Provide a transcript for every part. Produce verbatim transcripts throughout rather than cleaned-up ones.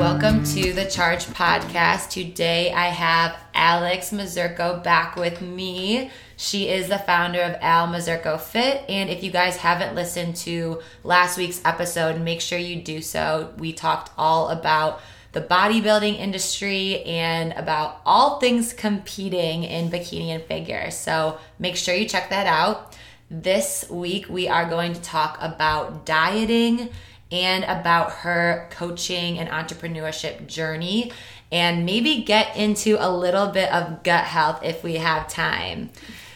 welcome to the Charge Podcast. Today I have Alex Mazurko back with me. She is the founder of Al Mazurko Fit, and if you guys haven't listened to last week's episode, make sure you do so. We talked all about the bodybuilding industry and about all things competing in bikini and figure, so make sure you check that out. This week we are going to talk about dieting and about her coaching and entrepreneurship journey, and maybe get into a little bit of gut health if we have time.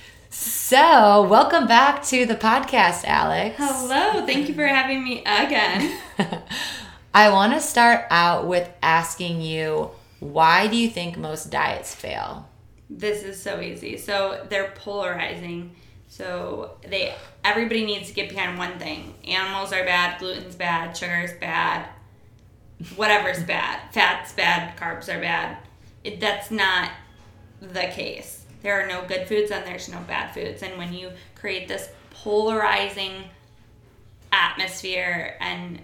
So, welcome back to the podcast, Alex. Hello, thank you for having me again. I want to start out with asking you, why do you think most diets fail? This is so easy. So, they're polarizing. So they everybody needs to get behind one thing. Animals are bad, gluten's bad, sugar's bad, whatever's bad. Fat's bad, carbs are bad. It, that's not the case. There are no good foods and there's no bad foods. And when you create this polarizing atmosphere and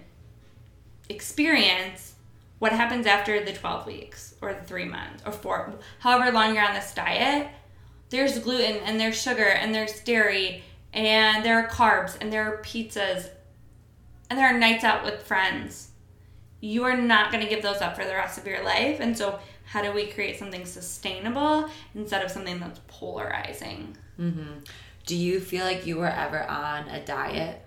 experience, what happens after the twelve weeks or the three months or four, however long you're on this diet, there's gluten and there's sugar and there's dairy and there are carbs and there are pizzas and there are nights out with friends. You are not going to give those up for the rest of your life. And so how do we create something sustainable instead of something that's polarizing? Mm-hmm. Do you feel like you were ever on a diet?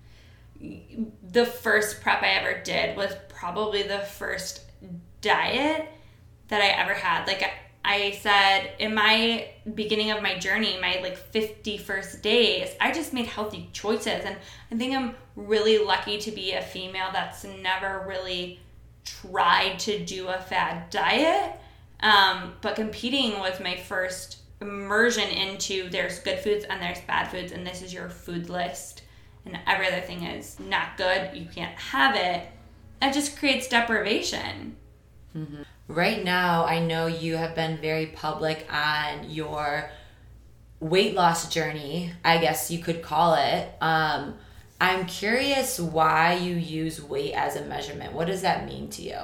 The first prep I ever did was probably the first diet that I ever had. Like, I, I said in my beginning of my journey, my like fifty-first days, I just made healthy choices. And I think I'm really lucky to be a female that's never really tried to do a fad diet. Um, but competing was my first immersion into there's good foods and there's bad foods, and this is your food list. And every other thing is not good. You can't have it. It just creates deprivation. Mm-hmm. Right now, I know you have been very public on your weight loss journey, I guess you could call it. Um, I'm curious why you use weight as a measurement. What does that mean to you?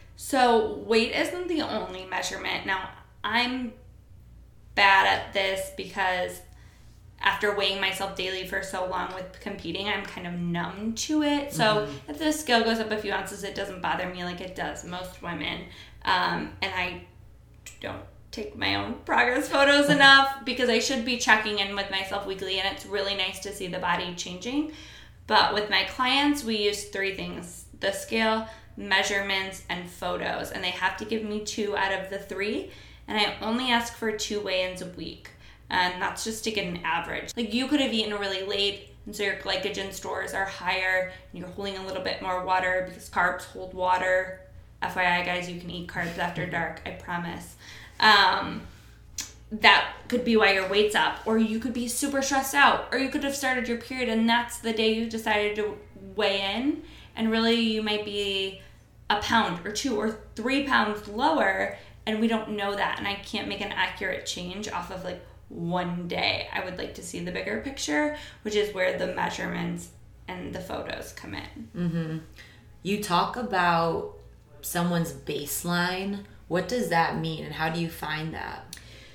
So weight isn't the only measurement. Now, I'm bad at this because after weighing myself daily for so long with competing, I'm kind of numb to it. So mm-hmm. if the scale goes up a few ounces, it doesn't bother me like it does most women. Um, and I don't take my own progress photos enough because I should be checking in with myself weekly, and it's really nice to see the body changing. But with my clients, we use three things: the scale, measurements, and photos. And they have to give me two out of the three. And I only ask for two weigh-ins a week. And that's just to get an average. Like, you could have eaten really late, and so your glycogen stores are higher, and you're holding a little bit more water because carbs hold water. F Y I, guys, you can eat carbs after dark, I promise. Um, that could be why your weight's up. Or you could be super stressed out. Or you could have started your period, and that's the day you decided to weigh in. And really, you might be a pound or two or three pounds lower, and we don't know that. And I can't make an accurate change off of, like, one day. I would like to see the bigger picture, which is where the measurements and the photos come in. Mm-hmm. You talk about someone's baseline. What does that mean, and how do you find that?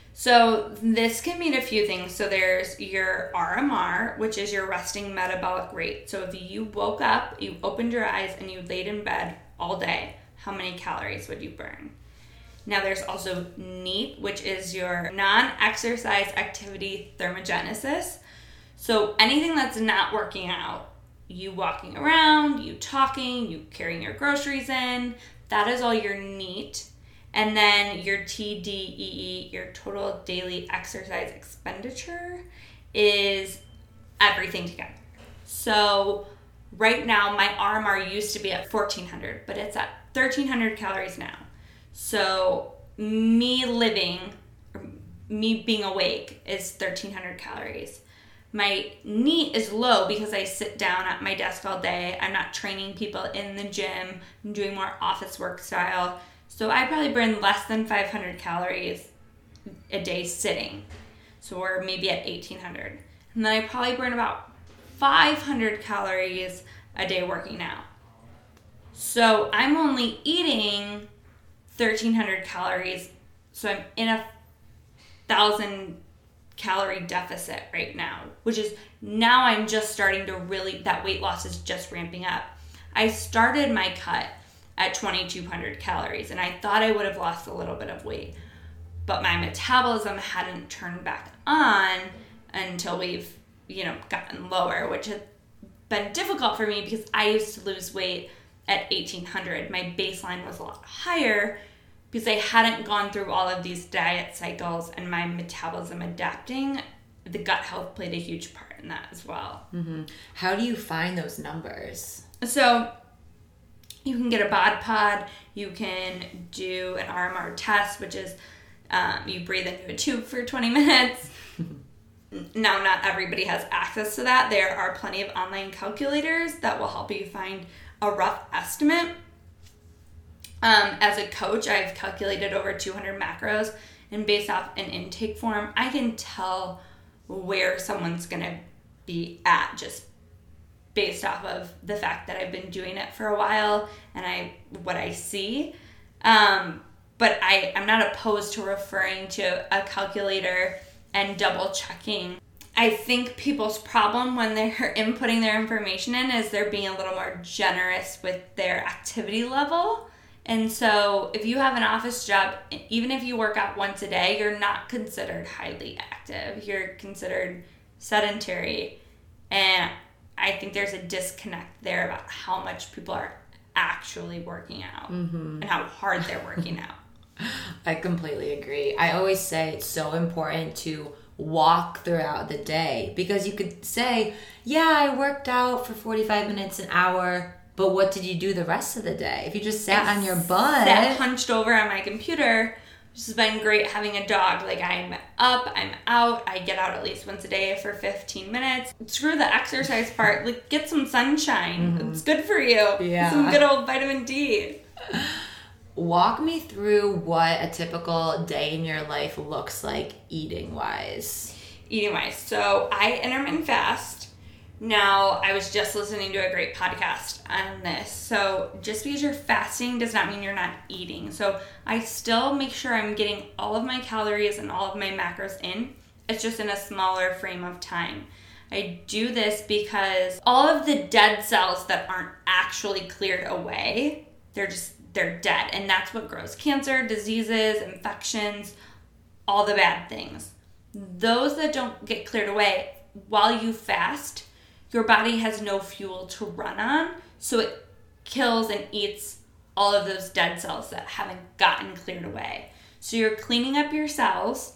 So this can mean a few things. So there's your R M R, which is your resting metabolic rate. So if you woke up, you opened your eyes, and you laid in bed all day, how many calories would you burn? Now there's also NEAT, which is your non-exercise activity thermogenesis. So anything that's not working out, you walking around, you talking, you carrying your groceries in, that is all your NEAT. And then your T D E E, your total daily exercise expenditure, is everything together. So right now my R M R used to be at fourteen hundred, but it's at thirteen hundred calories now. So me living, or me being awake, is thirteen hundred calories. My NEAT is low because I sit down at my desk all day. I'm not training people in the gym. I'm doing more office work style. So I probably burn less than five hundred calories a day sitting. So we're maybe at eighteen hundred. And then I probably burn about five hundred calories a day working out. So I'm only eating thirteen hundred calories. So I'm in a thousand calorie deficit right now, which is now I'm just starting to really, that weight loss is just ramping up. I started my cut at twenty-two hundred calories and I thought I would have lost a little bit of weight, but my metabolism hadn't turned back on until we've, you know, gotten lower, which has been difficult for me because I used to lose weight at eighteen hundred. My baseline was a lot higher because I hadn't gone through all of these diet cycles and my metabolism adapting. The gut health played a huge part in that as well. Mm-hmm. How do you find those numbers? So you can get a bod pod, you can do an R M R test, which is um, you breathe into a tube for twenty minutes. Now, not everybody has access to that. There are plenty of online calculators that will help you find a rough estimate. Um, as a coach, I've calculated over two hundred macros, and based off an intake form, I can tell where someone's going to be at just based off of the fact that I've been doing it for a while and I what I see. Um, but I, I'm not opposed to referring to a calculator and double checking. I think people's problem when they're inputting their information in is they're being a little more generous with their activity level. And so if you have an office job, even if you work out once a day, you're not considered highly active. You're considered sedentary. And I think there's a disconnect there about how much people are actually working out mm-hmm. and how hard they're working out. I completely agree. I always say it's so important to walk throughout the day because you could say, yeah, I worked out for forty-five minutes, an hour, but what did you do the rest of the day? If you just sat I on your butt. Sat hunched over on my computer, which has been great having a dog. Like, I'm up, I'm out, I get out at least once a day for fifteen minutes. Screw the exercise part. Like, get some sunshine. Mm-hmm. It's good for you. Yeah. Some good old vitamin D. Walk me through what a typical day in your life looks like eating-wise. Eating-wise. So, I intermittent fast. Now, I was just listening to a great podcast on this. So, just because you're fasting does not mean you're not eating. So, I still make sure I'm getting all of my calories and all of my macros in. It's just in a smaller frame of time. I do this because all of the dead cells that aren't actually cleared away, they're just, they're dead. And that's what grows cancer, diseases, infections, all the bad things. Those that don't get cleared away, while you fast, your body has no fuel to run on, so it kills and eats all of those dead cells that haven't gotten cleared away. So you're cleaning up your cells,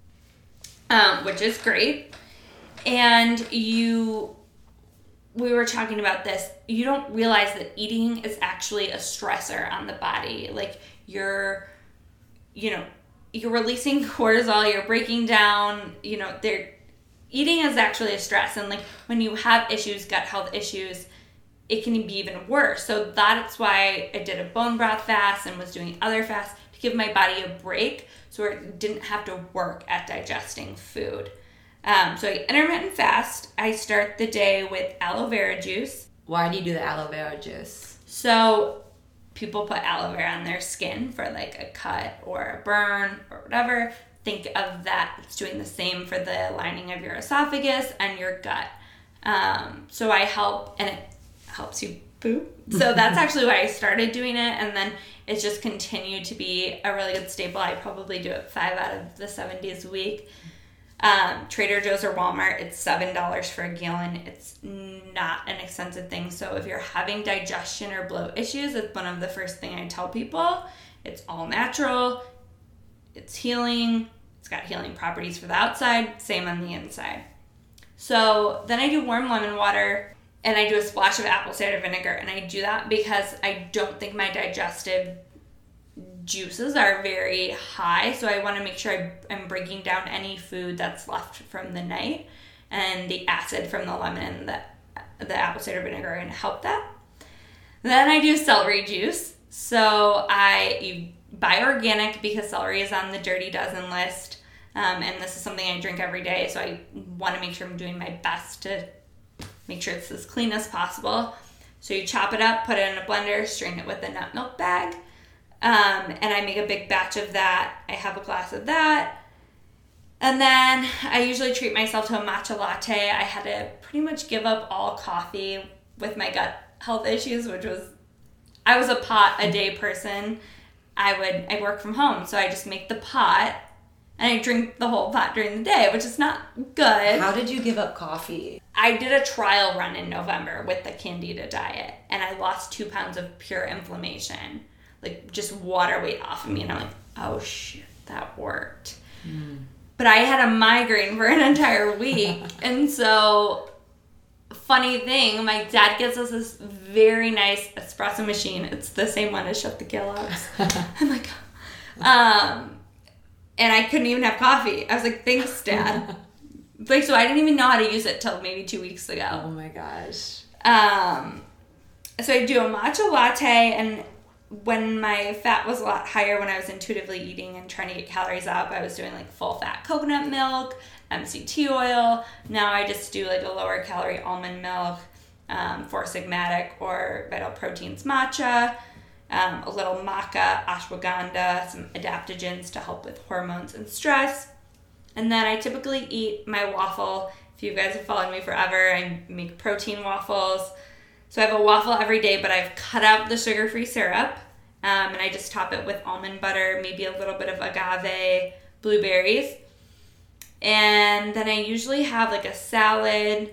um, which is great. And you, we were talking about this, you don't realize that eating is actually a stressor on the body. Like, you're, you know, you're releasing cortisol, you're breaking down, you know, they're, eating is actually a stress, and like when you have issues, gut health issues, it can be even worse. So that's why I did a bone broth fast and was doing other fasts to give my body a break so it didn't have to work at digesting food. Um, so I intermittent fast. I start the day with aloe vera juice. Why do you do the aloe vera juice? So people put aloe vera on their skin for like a cut or a burn or whatever. Think of that. It's doing the same for the lining of your esophagus and your gut. Um, so I help, and it helps you poop. So that's actually why I started doing it. And then it's just continued to be a really good staple. I probably do it five out of the seven days a week. Um, Trader Joe's or Walmart, it's seven dollars for a gallon. It's not an expensive thing. So if you're having digestion or bloat issues, it's one of the first thing I tell people. It's all natural. It's healing. It's got healing properties for the outside, same on the inside. So then I do warm lemon water and I do a splash of apple cider vinegar. And I do that because I don't think my digestive juices are very high. So I want to make sure I'm breaking down any food that's left from the night. And the acid from the lemon and the, the apple cider vinegar are going to help that. Then I do celery juice. So I... you buy organic because celery is on the Dirty Dozen list. Um, and this is something I drink every day. So I want to make sure I'm doing my best to make sure it's as clean as possible. So you chop it up, put it in a blender, strain it with a nut milk bag. Um, and I make a big batch of that. I have a glass of that. And then I usually treat myself to a matcha latte. I had to pretty much give up all coffee with my gut health issues, which was, I was a pot a day person. I would, I work from home, so I just make the pot and I drink the whole pot during the day, which is not good. How did you give up coffee? I did a trial run in November with the Candida diet, and I lost two pounds of pure inflammation, like just water weight off of me. And I'm like, oh shit, that worked. Mm. But I had a migraine for an entire week. And so, funny thing, my dad gets us this very nice espresso machine. It's the same one as Shut the Kellogg's. I'm like, um, and I couldn't even have coffee. I was like, thanks, Dad. Like, so I didn't even know how to use it till maybe two weeks ago. Oh my gosh. Um, so I do a matcha latte, and when my fat was a lot higher when I was intuitively eating and trying to get calories up, I was doing like full fat coconut milk, M C T oil. Now I just do like a lower calorie almond milk, um, Four Sigmatic or Vital Proteins matcha, um, a little maca, ashwagandha, some adaptogens to help with hormones and stress. And then I typically eat my waffle. If you guys have followed me forever, I make protein waffles. So I have a waffle every day, but I've cut out the sugar-free syrup, um, and I just top it with almond butter, maybe a little bit of agave, blueberries. And then I usually have like a salad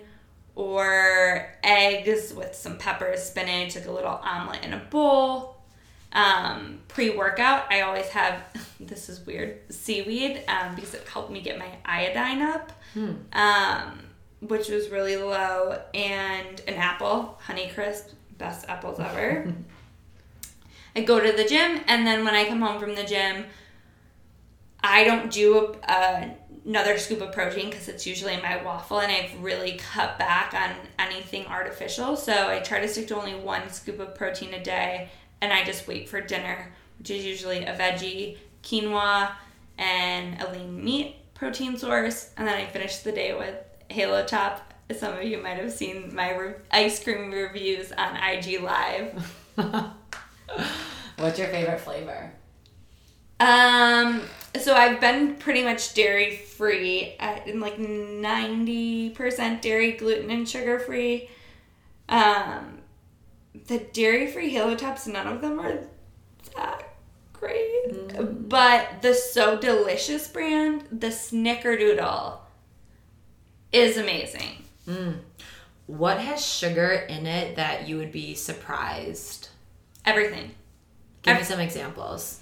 or eggs with some peppers, spinach, like a little omelet in a bowl. Um, pre-workout, I always have, this is weird, seaweed, um, because it helped me get my iodine up. Hmm. Um, which was really low, and an apple, Honeycrisp, best apples ever. I go to the gym, and then when I come home from the gym, I don't do a, a, another scoop of protein because it's usually in my waffle, and I've really cut back on anything artificial. So I try to stick to only one scoop of protein a day, and I just wait for dinner, which is usually a veggie, quinoa, and a lean meat protein source, and then I finish the day with Halo Top. Some of you might have seen my re- ice cream reviews on I G Live. What's your favorite flavor? Um, so I've been pretty much dairy free, at, in like ninety percent dairy, gluten, and sugar free. Um, the dairy free Halo Tops, none of them are that great. Mm. But the So Delicious brand, the Snickerdoodle, is amazing. Mm. What has sugar in it that you would be surprised? Everything. Give Every- me some examples.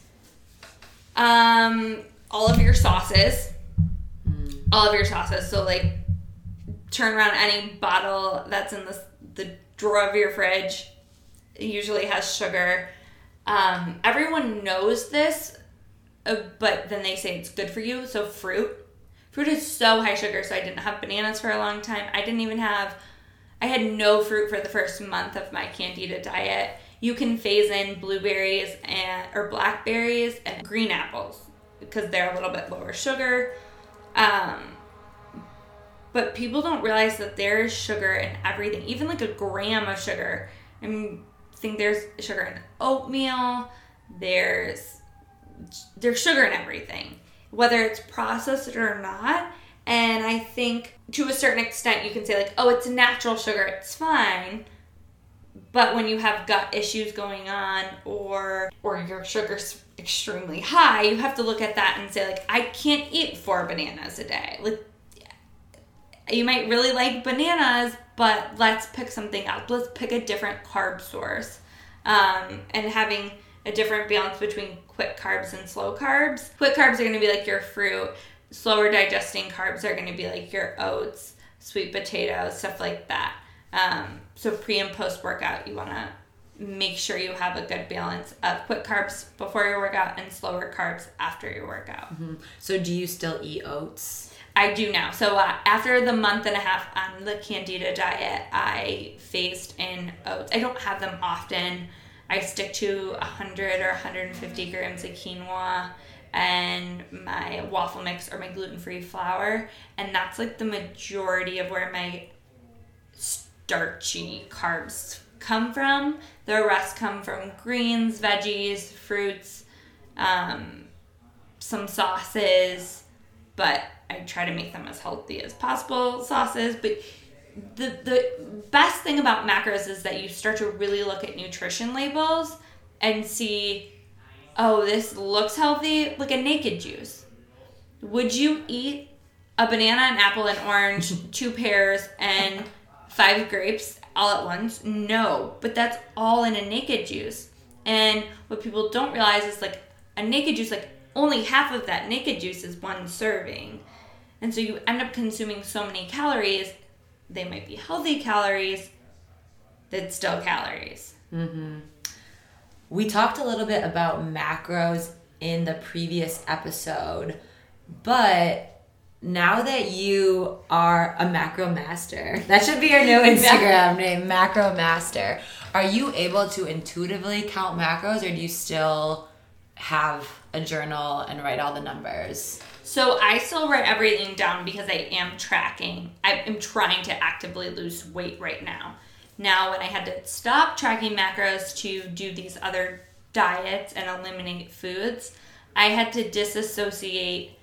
Um, all of your sauces. Mm. All of your sauces. So, like, turn around any bottle that's in the, the drawer of your fridge. It usually has sugar. Um, everyone knows this, uh, but then they say it's good for you. So, fruit. Fruit is so high sugar, so I didn't have bananas for a long time. I didn't even have, I had no fruit for the first month of my Candida diet. You can phase in blueberries and or blackberries and green apples because they're a little bit lower sugar. Um, but people don't realize that there's sugar in everything, even like a gram of sugar. I mean, I think there's sugar in oatmeal. There's there's sugar in everything, whether it's processed or not. And I think to a certain extent you can say like, oh, it's natural sugar, it's fine. But when you have gut issues going on or or your sugar's extremely high, you have to look at that and say like, I can't eat four bananas a day. Like, you might really like bananas, but let's pick something else. Let's pick a different carb source. Um, and having a different balance between quick carbs and slow carbs. Quick carbs are going to be like your fruit. Slower digesting carbs are going to be like your oats, sweet potatoes, stuff like that. Um, so pre and post workout, you want to make sure you have a good balance of quick carbs before your workout and slower carbs after your workout. Mm-hmm. So do you still eat oats? I do now. So uh, after the month and a half on the Candida diet, I phased in oats. I don't have them often. I stick to one hundred or one hundred fifty grams of quinoa and my waffle mix or my gluten-free flour. And that's like the majority of where my starchy carbs come from. The rest come from greens, veggies, fruits, um, some sauces, but I try to make them as healthy as possible, sauces. But the the best thing about macros is that you start to really look at nutrition labels and see, oh, this looks healthy, like a naked juice. Would you eat a banana, an apple, an orange, two pears, and five grapes all at once? No, but that's all in a naked juice. And what people don't realize is like a naked juice, like only half of that naked juice is one serving. And so you end up consuming so many calories. They might be healthy calories, that's still calories. Mm-hmm. We talked a little bit about macros in the previous episode, but now that you are a macro master, that should be your new Instagram name, Macro Master. Are you able to intuitively count macros, or do you still have a journal and write all the numbers? So I still write everything down because I am tracking. I am trying to actively lose weight right now. Now, when I had to stop tracking macros to do these other diets and eliminate foods, I had to disassociate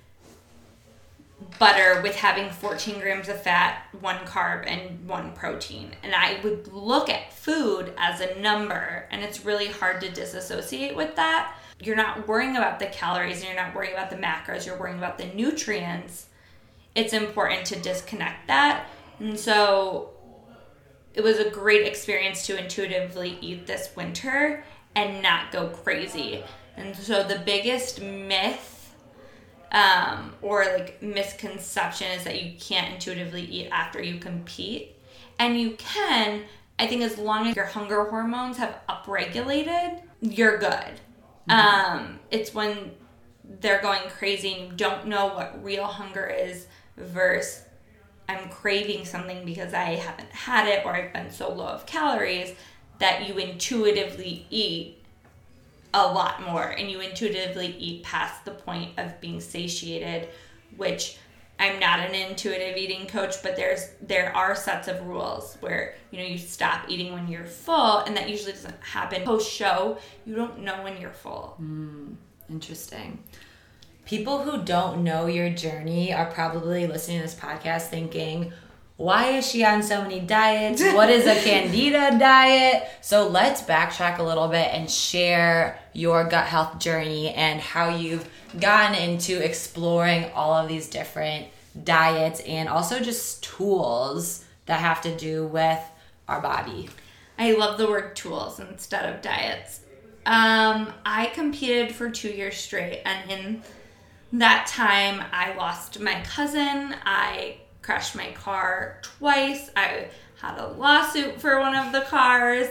butter with having fourteen grams of fat, one carb, and one protein. And I would look at food as a number, and it's really hard to disassociate with that. You're not worrying about the calories, and you're not worrying about the macros, you're worrying about the nutrients. It's important to disconnect that. And so it was a great experience to intuitively eat this winter and not go crazy. And so the biggest myth um, or like misconception is that you can't intuitively eat after you compete. And you can, I think, as long as your hunger hormones have upregulated, you're good. Mm-hmm. Um, it's when they're going crazy and you don't know what real hunger is versus I'm craving something because I haven't had it or I've been so low of calories that you intuitively eat a lot more and you intuitively eat past the point of being satiated, which I'm not an intuitive eating coach, but there's there are sets of rules where, you know, you stop eating when you're full, and that usually doesn't happen post-show. You don't know when you're full. Mm, interesting. People who don't know your journey are probably listening to this podcast thinking, why is she on so many diets? What is a Candida diet? So let's backtrack a little bit and share your gut health journey and how you've gotten into exploring all of these different diets and also just tools that have to do with our body. I love the word tools instead of diets. Um, I competed for two years straight, and in that time, I lost my cousin. I crashed my car twice. I had a lawsuit for one of the cars.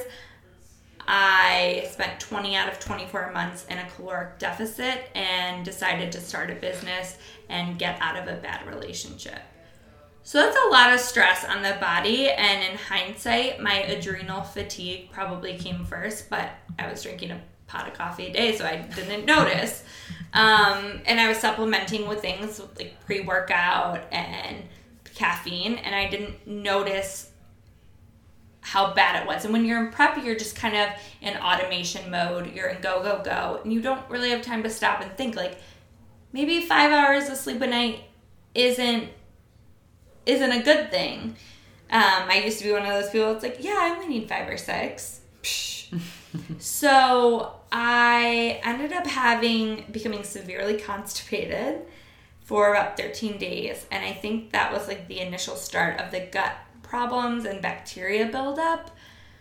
I spent twenty out of twenty-four months in a caloric deficit and decided to start a business and get out of a bad relationship. So that's a lot of stress on the body, and in hindsight, my adrenal fatigue probably came first, but I was drinking a pot of coffee a day, so I didn't notice. Um, and I was supplementing with things like pre-workout and caffeine, and I didn't notice how bad it was. And when you're in prep, you're just kind of in automation mode. You're in go, go, go, and you don't really have time to stop and think, like, maybe five hours of sleep a night isn't isn't a good thing. Um, I used to be one of those people that's like, yeah, I only need five or six. So I ended up having, becoming severely constipated for about thirteen days. And I think that was like the initial start of the gut problems and bacteria buildup.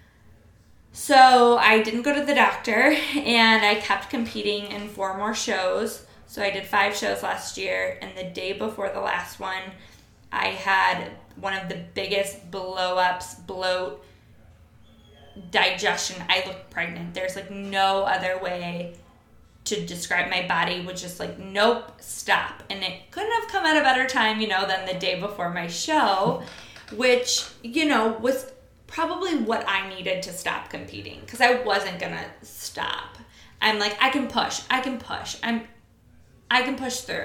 So I didn't go to the doctor, and I kept competing in four more shows. So I did five shows last year, and the day before the last one, I had one of the biggest blow-ups, bloat, digestion. I looked pregnant. There's like no other way to describe my body, was just like, nope, stop. And it couldn't have come at a better time, you know, than the day before my show, which, you know, was probably what I needed to stop competing, because I wasn't going to stop. I'm like, I can push. I can push. I'm, I can push through.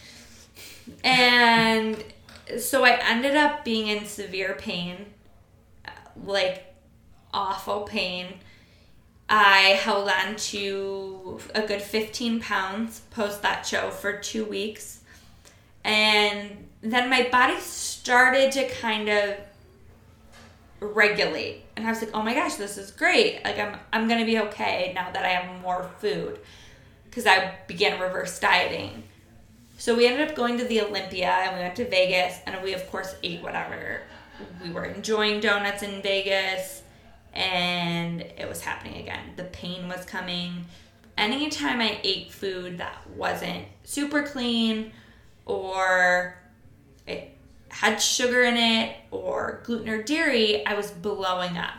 And so I ended up being in severe pain, like awful pain. I held on to a good fifteen pounds post that show for two weeks. And then my body started to kind of regulate. And I was like, oh my gosh, this is great. Like, I'm I'm going to be okay now that I have more food. Because I began reverse dieting. So we ended up going to the Olympia, and we went to Vegas, and we, of course, ate whatever. We were enjoying donuts in Vegas, and it was happening again. The pain was coming. Anytime I ate food that wasn't super clean, or it had sugar in it, or gluten or dairy, I was blowing up.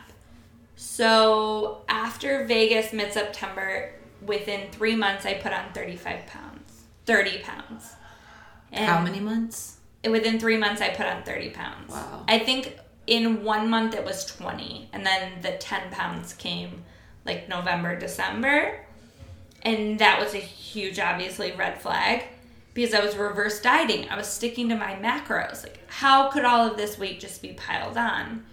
So after Vegas mid-September, within three months, I put on thirty-five pounds. thirty pounds. And how many months? Within three months, I put on thirty pounds. Wow. I think in one month it was twenty. And then the ten pounds came like November, December. And that was a huge, obviously, red flag. Because I was reverse dieting. I was sticking to my macros. Like, how could all of this weight just be piled on?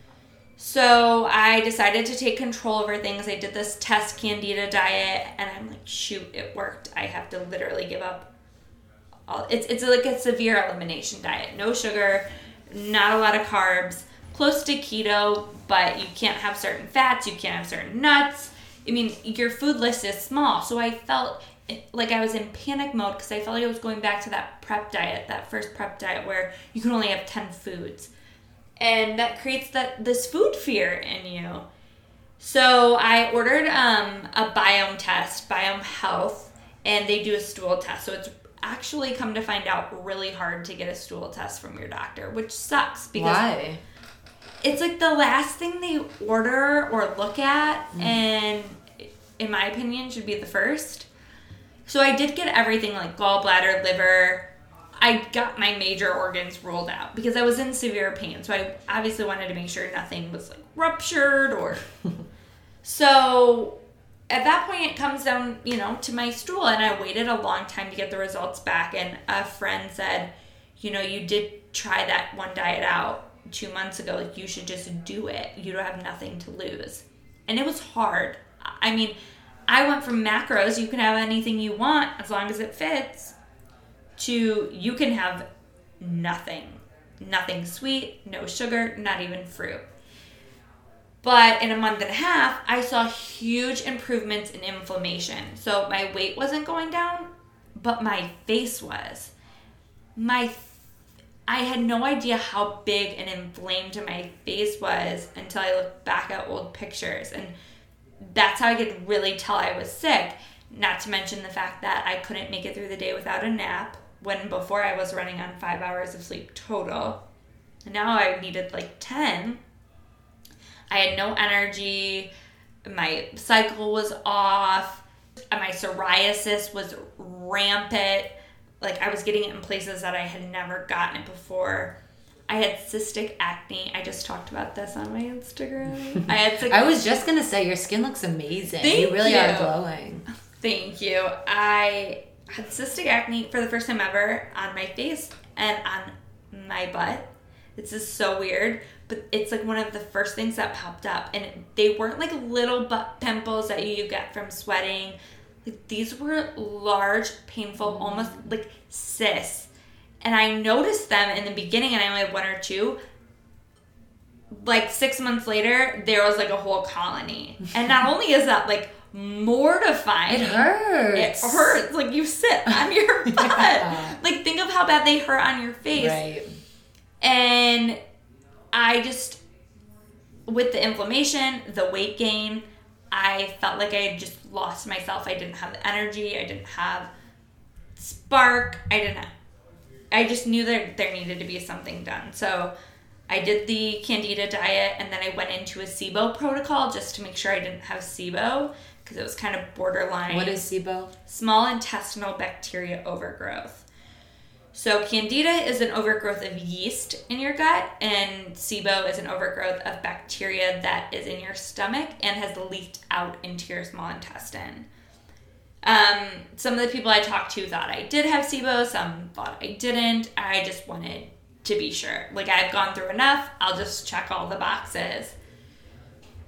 So I decided to take control over things. I did this test Candida diet, and I'm like, shoot, it worked. I have to literally give up all. It's it's like a severe elimination diet. No sugar, not a lot of carbs, close to keto, but you can't have certain fats, you can't have certain nuts. I mean, your food list is small. So I felt like I was in panic mode because I felt like I was going back to that prep diet, that first prep diet where you can only have ten foods. And that creates that this food fear in you. So I ordered um, a Biome test, Biome Health, and they do a stool test. So it's actually, come to find out, really hard to get a stool test from your doctor, which sucks. Because why? It's like the last thing they order or look at, mm. and in my opinion, should be the first. So I did get everything like gallbladder, liver. I got my major organs ruled out because I was in severe pain. So I obviously wanted to make sure nothing was like ruptured or... So at that point it comes down, you know, to my stool, and I waited a long time to get the results back. And a friend said, you know, you did try that one diet out two months ago. Like, you should just do it. You don't have nothing to lose. And it was hard. I mean, I went from macros, you can have anything you want as long as it fits, to you can have nothing. Nothing sweet, no sugar, not even fruit. But in a month and a half, I saw huge improvements in inflammation. So my weight wasn't going down, but my face was. My, I had no idea how big and inflamed my face was until I looked back at old pictures. And that's how I could really tell I was sick. Not to mention the fact that I couldn't make it through the day without a nap, when before I was running on five hours of sleep total. And now I needed like ten. I had no energy. My cycle was off. My psoriasis was rampant. Like, I was getting it in places that I had never gotten it before. I had cystic acne. I just talked about this on my Instagram. I had. I was just gonna say, your skin looks amazing. Thank you really you. are glowing. Thank you. I had cystic acne for the first time ever on my face and on my butt. This is so weird, but it's like one of the first things that popped up, and they weren't like little butt pimples that you get from sweating. Like, these were large, painful, almost like cysts. And I noticed them in the beginning, and I only had one or two. Like, six months later, there was like a whole colony. And not only is that like mortifying, it hurts. It hurts. Like, you sit on your butt. Yeah. Like, think of how bad they hurt on your face. Right. And I just, with the inflammation, the weight gain, I felt like I had just lost myself. I didn't have the energy. I didn't have spark. I didn't have, I just knew that there needed to be something done. So I did the Candida diet, and then I went into a SIBO protocol just to make sure I didn't have SIBO, because it was kind of borderline. What is SIBO? Small intestinal bacteria overgrowth. So Candida is an overgrowth of yeast in your gut, and SIBO is an overgrowth of bacteria that is in your stomach and has leaked out into your small intestine. Um, some of the people I talked to thought I did have SIBO, some thought I didn't. I just wanted to be sure. Like, I've gone through enough, I'll just check all the boxes.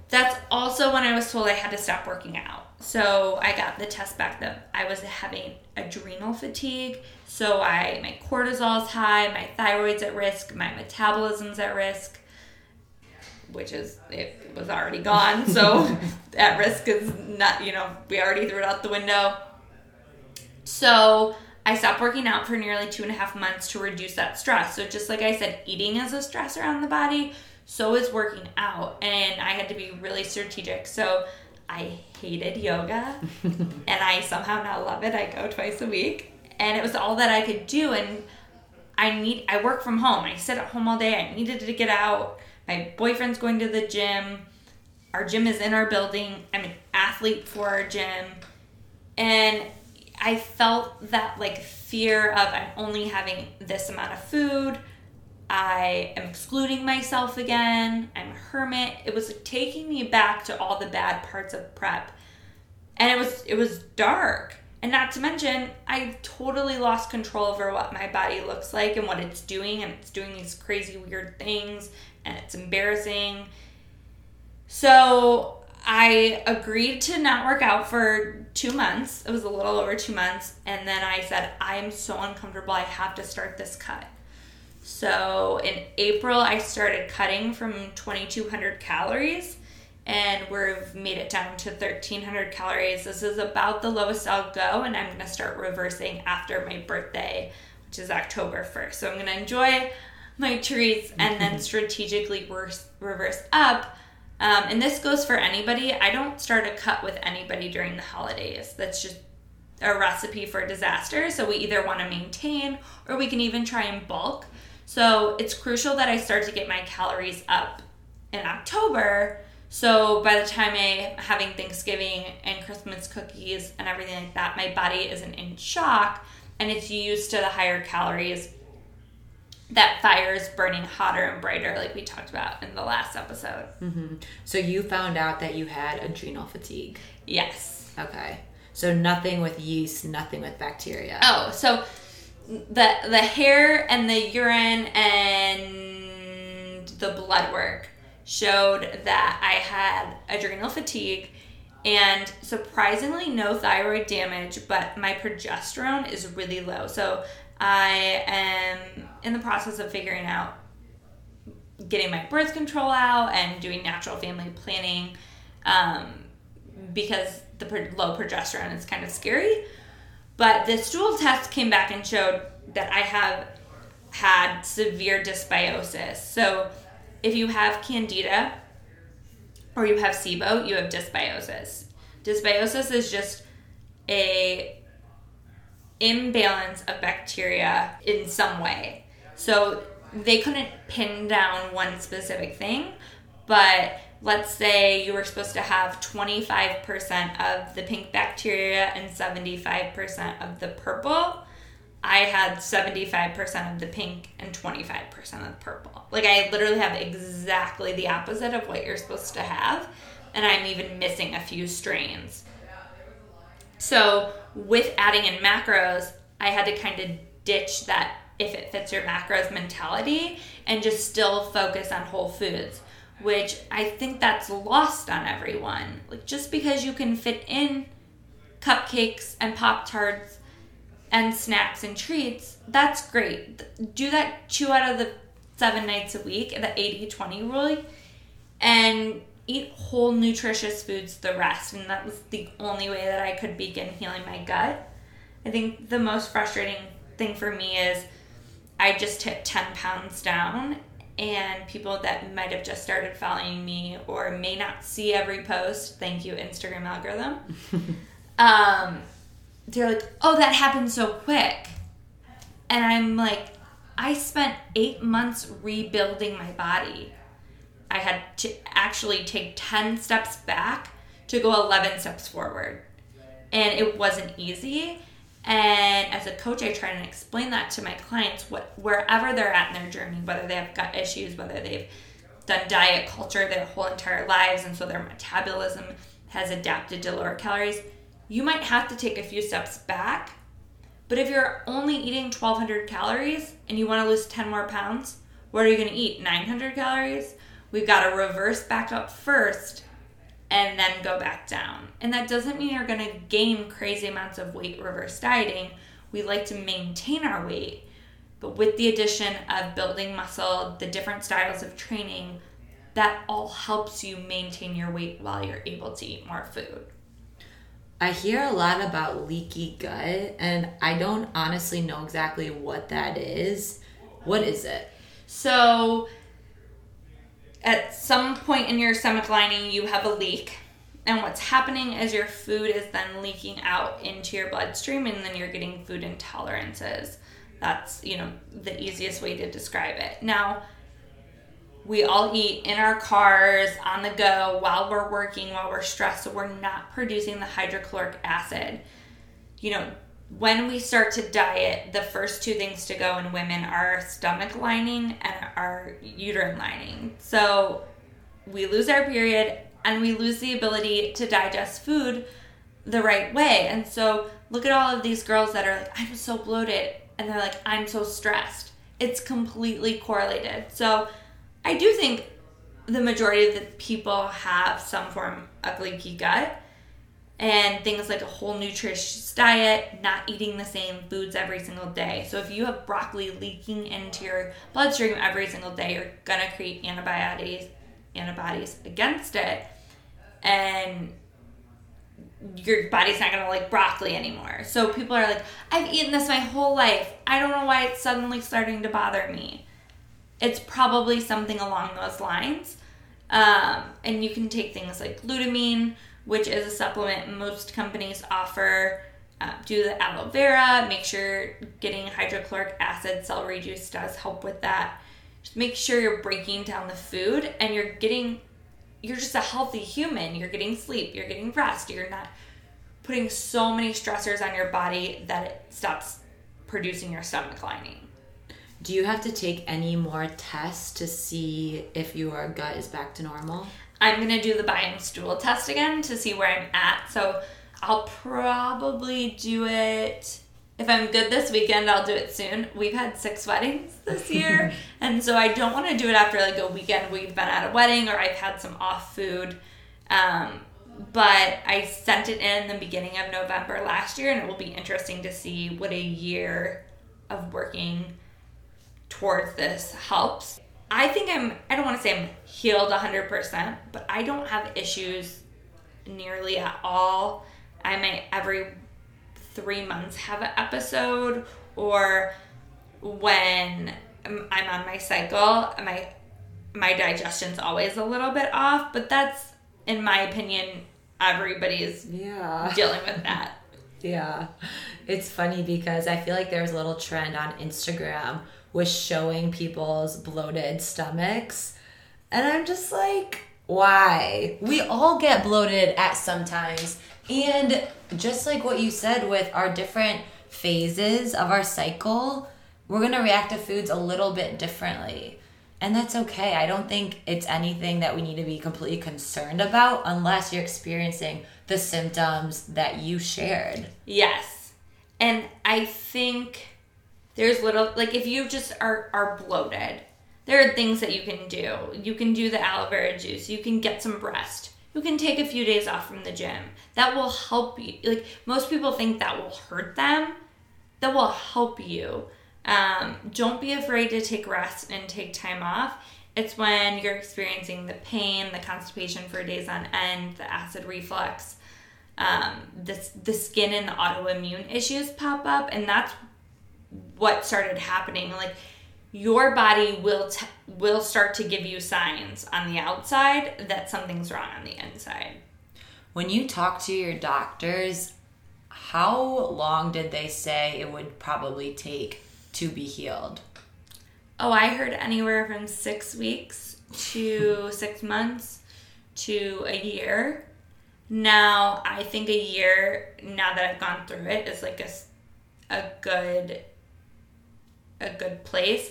that's also when I was told I had to stop working out. So I got the test back that I was having adrenal fatigue. So I my cortisol's high, my thyroid's at risk, my metabolism's at risk, which is, it was already gone. So at risk is not, you know, we already threw it out the window. So I stopped working out for nearly two and a half months to reduce that stress. So just like I said, eating is a stressor on the body, so is working out. And I had to be really strategic. So I hated yoga, and I somehow now love it. I go twice a week, and it was all that I could do. And I need, I work from home. I sit at home all day. I needed to get out. My boyfriend's going to the gym. Our gym is in our building. I'm an athlete for our gym. And I felt that like fear of I'm only having this amount of food. I am excluding myself again. I'm a hermit. It was like taking me back to all the bad parts of prep. And it was it was dark. And not to mention, I totally lost control over what my body looks like and what it's doing. And it's doing these crazy weird things. And it's embarrassing. So I agreed to not work out for two months. It was a little over two months. And then I said, I am so uncomfortable. I have to start this cut. So in April, I started cutting from twenty-two hundred calories, and we've made it down to thirteen hundred calories. This is about the lowest I'll go, and I'm going to start reversing after my birthday, which is October first. So I'm going to enjoy my treats and then strategically reverse up. Um, and this goes for anybody. I don't start a cut with anybody during the holidays. That's just a recipe for disaster. So we either want to maintain, or we can even try and bulk. So it's crucial that I start to get my calories up in October. So by the time I'm having Thanksgiving and Christmas cookies and everything like that, my body isn't in shock and it's used to the higher calories. That fire is burning hotter and brighter, like we talked about in the last episode. Mm-hmm. So you found out that you had adrenal fatigue. Yes. Okay. So nothing with yeast, nothing with bacteria. Oh, so the the hair and the urine and the blood work showed that I had adrenal fatigue and surprisingly no thyroid damage, but my progesterone is really low. So I am in the process of figuring out getting my birth control out and doing natural family planning um, because the pro- low progesterone is kind of scary. But the stool test came back and showed that I have had severe dysbiosis. So if you have candida or you have SIBO, you have dysbiosis. Dysbiosis is just a imbalance of bacteria in some way. So they couldn't pin down one specific thing, but let's say you were supposed to have twenty-five percent of the pink bacteria and seventy-five percent of the purple. I had seventy-five percent of the pink and twenty-five percent of the purple. Like I literally have exactly the opposite of what you're supposed to have, and I'm even missing a few strains. So with adding in macros, I had to kind of ditch that if it fits your macros mentality and just still focus on whole foods, which I think that's lost on everyone. Like just because you can fit in cupcakes and Pop-Tarts and snacks and treats, that's great. Do that two out of the seven nights a week, the eighty twenty rule, and eat whole nutritious foods the rest. And that was the only way that I could begin healing my gut. I think the most frustrating thing for me is I just hit ten pounds down, and people that might have just started following me or may not see every post, thank you Instagram algorithm, um, they're like, oh, that happened so quick. And I'm like, I spent eight months rebuilding my body. I had to actually take ten steps back to go eleven steps forward. And it wasn't easy. And as a coach, I try and explain that to my clients, what, wherever they're at in their journey, whether they have gut issues, whether they've done diet culture their whole entire lives, and so their metabolism has adapted to lower calories. You might have to take a few steps back, but if you're only eating twelve hundred calories and you want to lose ten more pounds, what are you going to eat? nine hundred calories? We've got to reverse back up first and then go back down. And that doesn't mean you're going to gain crazy amounts of weight reverse dieting. We like to maintain our weight, but with the addition of building muscle, the different styles of training, that all helps you maintain your weight while you're able to eat more food. I hear a lot about leaky gut, and I don't honestly know exactly what that is. What is it? So at some point in your stomach lining, you have a leak. And what's happening is your food is then leaking out into your bloodstream, and then you're getting food intolerances. That's, you know, the easiest way to describe it. Now, we all eat in our cars, on the go, while we're working, while we're stressed, so we're not producing the hydrochloric acid. You know, when we start to diet, the first two things to go in women are our stomach lining and our uterine lining. So we lose our period and we lose the ability to digest food the right way. And so look at all of these girls that are like, I'm so bloated. And they're like, I'm so stressed. It's completely correlated. So I do think the majority of the people have some form of leaky gut. And things like a whole nutritious diet, not eating the same foods every single day. So if you have broccoli leaking into your bloodstream every single day, you're going to create antibodies antibodies against it. And your body's not going to like broccoli anymore. So people are like, I've eaten this my whole life. I don't know why it's suddenly starting to bother me. It's probably something along those lines. Um, and you can take things like glutamine, which is a supplement most companies offer. Uh, do the aloe vera. Make sure getting hydrochloric acid, celery juice does help with that. Just make sure you're breaking down the food and you're getting, you're just a healthy human. You're getting sleep. You're getting rest. You're not putting so many stressors on your body that it stops producing your stomach lining. Do you have to take any more tests to see if your gut is back to normal? I'm going to do the biome stool test again to see where I'm at. So I'll probably do it, if I'm good this weekend, I'll do it soon. We've had six weddings this year. And so I don't want to do it after like a weekend we've been at a wedding or I've had some off food. Um, but I sent it in the beginning of November last year, and it will be interesting to see what a year of working towards this helps. I think I'm, I don't want to say I'm healed one hundred percent, but I don't have issues nearly at all. I might every three months have an episode, or when I'm on my cycle, my my digestion's always a little bit off, but that's, in my opinion, everybody's yeah. dealing with that. Yeah. It's funny because I feel like there's a little trend on Instagram with showing people's bloated stomachs. And I'm just like, why? We all get bloated at some times. And just like what you said with our different phases of our cycle, we're going to react to foods a little bit differently. And that's okay. I don't think it's anything that we need to be completely concerned about unless you're experiencing the symptoms that you shared. Yes. And I think there's little, like if you just are, are bloated, there are things that you can do. You can do the aloe vera juice. You can get some rest. You can take a few days off from the gym. That will help you. Like most people think that will hurt them. That will help you. Um, don't be afraid to take rest and take time off. It's when you're experiencing the pain, the constipation for days on end, the acid reflux, um, the, the skin and the autoimmune issues pop up. And that's what started happening. Like your body will t- will start to give you signs on the outside that something's wrong on the inside. When you talk to your doctors, how long did they say it would probably take to be healed? Oh, I heard anywhere from six weeks to six months to a year. Now, I think a year, now that I've gone through it, is like a, a good a good place.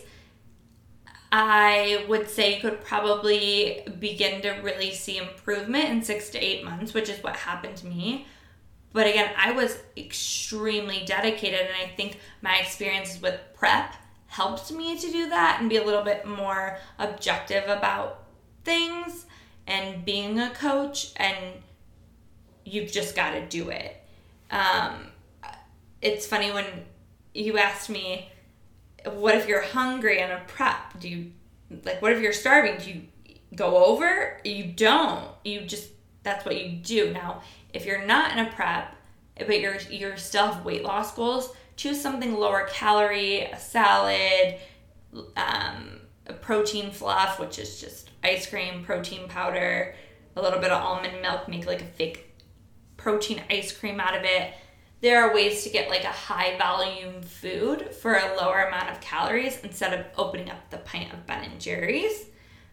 I would say you could probably begin to really see improvement in six to eight months, which is what happened to me. But again, I was extremely dedicated, and I think my experiences with prep helped me to do that and be a little bit more objective about things. and being a coach, and you've just got to do it. Um, it's funny when you asked me, what if you're hungry in a prep? Do you, like, what if you're starving? Do you go over? You don't. You just, that's what you do. Now, if you're not in a prep, but you're, you're still have weight loss goals, choose something lower calorie, a salad, um, a protein fluff, which is just ice cream, protein powder, a little bit of almond milk, make like a fake protein ice cream out of it. There are ways to get like a high volume food for a lower amount of calories instead of opening up the pint of Ben and Jerry's.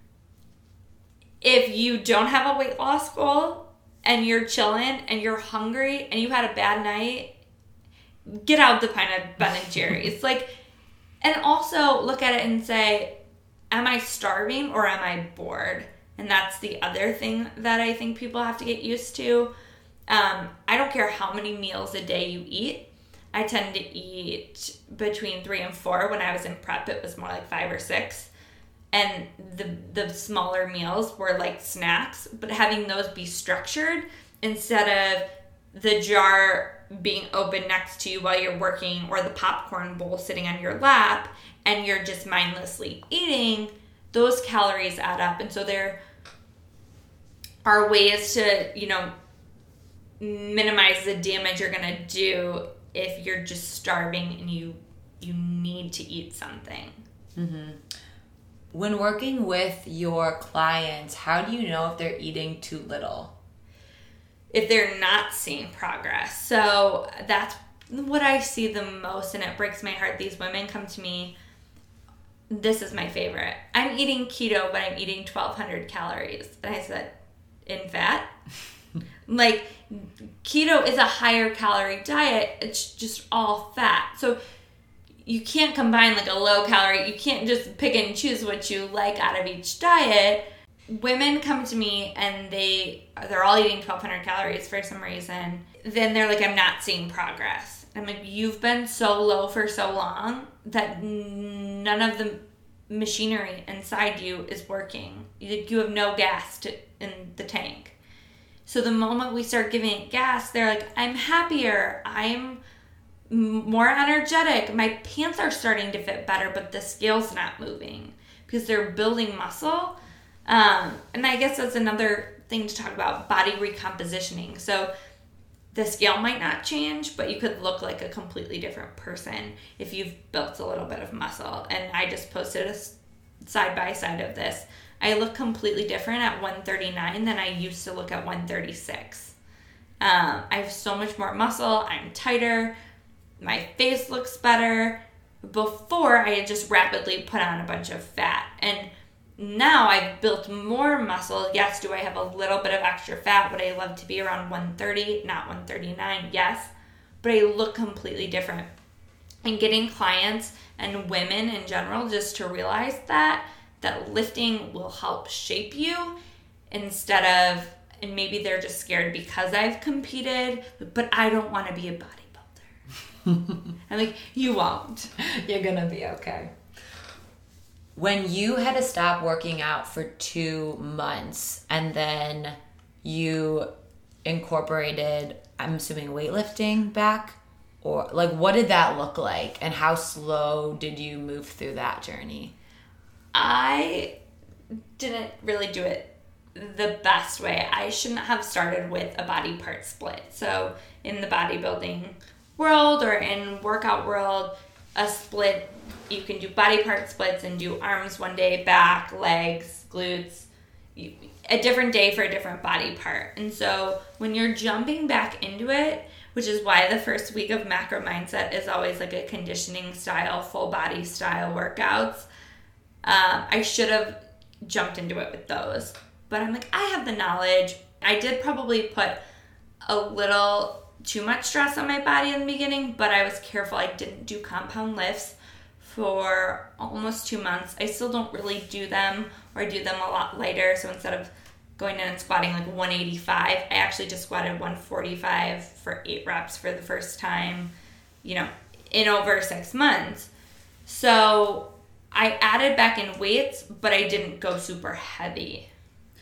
If you don't have a weight loss goal and you're chilling and you're hungry and you had a bad night, get out the pint of Ben and Jerry's. Like, and also look at it and say, am I starving or am I bored? And that's the other thing that I think people have to get used to. Um, I don't care how many meals a day you eat. I tend to eat between three and four. When I was in prep, it was more like five or six. And the the smaller meals were like snacks, but having those be structured instead of the jar being open next to you while you're working, or the popcorn bowl sitting on your lap and you're just mindlessly eating, those calories add up. And so there are ways to, you know, minimize the damage you're going to do if you're just starving and you you need to eat something. Mm-hmm. When working with your clients, how do you know if they're eating too little? If they're not seeing progress. So that's what I see the most, and it breaks my heart. These women come to me, this is my favorite. I'm eating keto, but I'm eating twelve hundred calories. And I said, in fat? Like, keto is a higher calorie diet. It's just all fat. So you can't combine like a low calorie. You can't just pick and choose what you like out of each diet. Women come to me and they, they're all eating twelve hundred calories for some reason. Then they're like, I'm not seeing progress. I'm like, you've been so low for so long that none of the machinery inside you is working. You, you have no gas to, in the tank. So the moment we start giving it gas, they're like, I'm happier. I'm more energetic. My pants are starting to fit better, but the scale's not moving because they're building muscle. Um, and I guess that's another thing to talk about, body recompositioning. So the scale might not change, but you could look like a completely different person if you've built a little bit of muscle. And I just posted a side by side of this. I look completely different at one thirty-nine than I used to look at one thirty-six. Um, I have so much more muscle. I'm tighter. My face looks better. Before, I had just rapidly put on a bunch of fat. And now I've built more muscle. Yes, do I have a little bit of extra fat? Would I love to be around one thirty, not one thirty-nine? Yes. But I look completely different. And getting clients and women in general just to realize that, that lifting will help shape you instead of, and maybe they're just scared because I've competed, but I don't want to be a bodybuilder. I'm like, you won't. You're going to be okay. When you had to stop working out for two months and then you incorporated, I'm assuming, weightlifting back, or like, what did that look like and how slow did you move through that journey? I didn't really do it the best way. I shouldn't have started with a body part split. So in the bodybuilding world or in workout world, a split, you can do body part splits and do arms one day, back, legs, glutes, you, a different day for a different body part. And so when you're jumping back into it, which is why the first week of Macro Mindset is always like a conditioning style, full body style workouts, um, I should have jumped into it with those. But I'm like, I have the knowledge. I did probably put a little too much stress on my body in the beginning, but I was careful. I didn't do compound lifts for almost two months. I still don't really do them, or I do them a lot lighter. So instead of going in and squatting like one eighty-five, I actually just squatted one forty-five for eight reps for the first time, you know, in over six months. So I added back in weights, but I didn't go super heavy.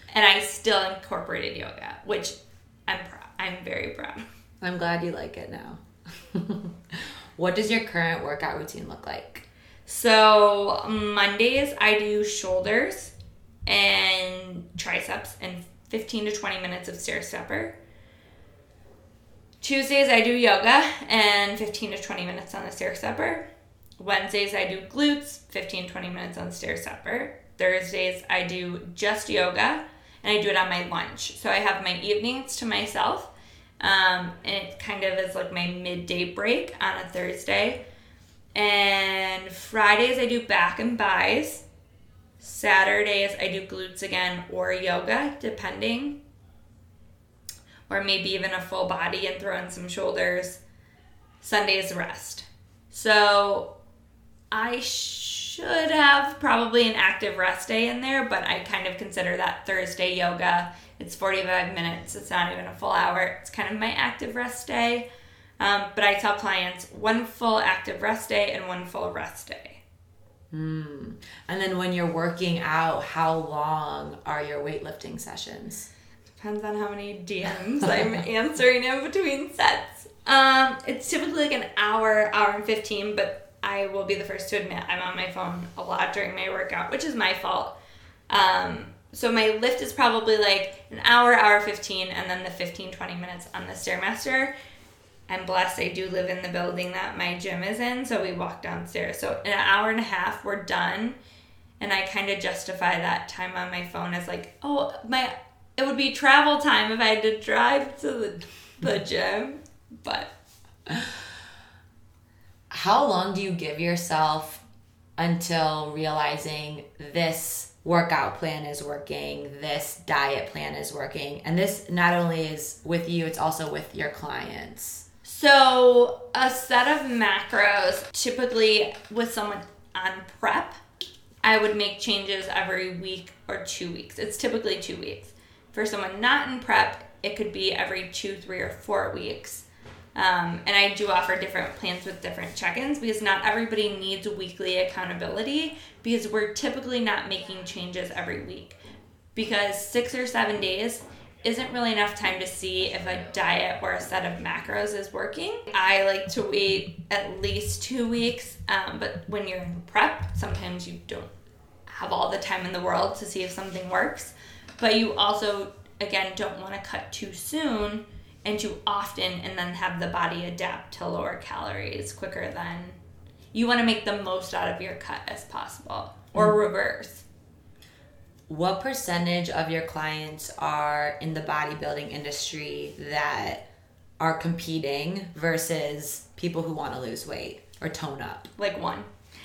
And I still incorporated yoga, which I'm proud. I'm very proud. I'm glad you like it now. What does your current workout routine look like? So Mondays I do shoulders and triceps and fifteen to twenty minutes of stair stepper. Tuesdays I do yoga and fifteen to twenty minutes on the stair stepper. Wednesdays I do glutes, fifteen to twenty minutes on the stair stepper. Thursdays I do just yoga and I do it on my lunch. So I have my evenings to myself. Um, and it kind of is like my midday break on a Thursday. And Fridays I do back and buys. Saturdays I do glutes again or yoga, depending. Or maybe even a full body and throw in some shoulders. Sundays rest. So I should have probably an active rest day in there, but I kind of consider that Thursday yoga. It's forty-five minutes. It's not even a full hour. It's kind of my active rest day. Um, but I tell clients one full active rest day and one full rest day. Mm. And then when you're working out, how long are your weightlifting sessions? Depends on how many D Ms I'm answering in between sets. Um, it's typically like an hour, hour and fifteen, but I will be the first to admit I'm on my phone a lot during my workout, which is my fault. Um, so my lift is probably like an hour, hour fifteen, and then the fifteen, twenty minutes on the Stairmaster. I'm blessed I do live in the building that my gym is in, so we walk downstairs. So in an hour and a half, we're done, and I kind of justify that time on my phone as like, oh, my... it would be travel time if I had to drive to the, the gym, but... How long do you give yourself until realizing this workout plan is working, this diet plan is working, and this not only is with you, it's also with your clients? So a set of macros, typically with someone on prep, I would make changes every week or two weeks. It's typically two weeks. For someone not in prep, it could be every two, three, or four weeks. Um, and I do offer different plans with different check-ins because not everybody needs weekly accountability because we're typically not making changes every week. Because six or seven days isn't really enough time to see if a diet or a set of macros is working. I like to wait at least two weeks, um, but when you're in prep, sometimes you don't have all the time in the world to see if something works. But you also, again, don't want to cut too soon and too often and then have the body adapt to lower calories quicker than... You want to make the most out of your cut as possible, or reverse. What percentage of your clients are in the bodybuilding industry that are competing versus people who want to lose weight or tone up? Like one.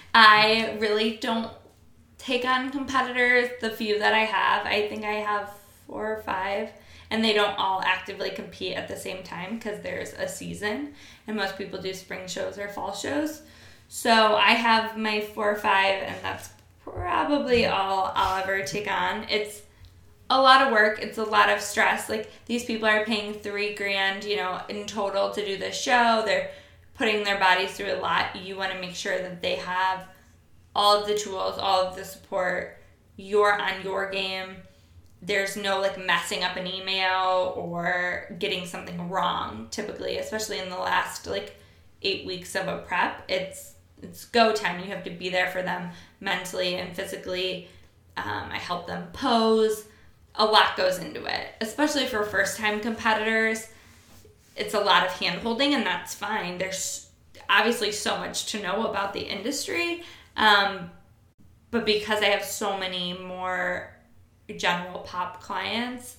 I really don't take on competitors. The few that I have, I think I have four or five, and they don't all actively compete at the same time because there's a season, and most people do spring shows or fall shows. So I have my four or five, and that's probably all I'll ever take on. It's a lot of work. It's a lot of stress. Like, these people are paying three grand, you know, in total to do this show. They're putting their bodies through a lot. You want to make sure that they have all of the tools, all of the support. You're on your game. There's no, like, messing up an email or getting something wrong, typically, especially in the last, like, eight weeks of a prep. It's it's go time. You have to be there for them mentally and physically. Um, I help them pose. A lot goes into it, especially for first-time competitors. It's a lot of hand-holding, and that's fine. There's obviously so much to know about the industry, um, but because I have so many more general pop clients,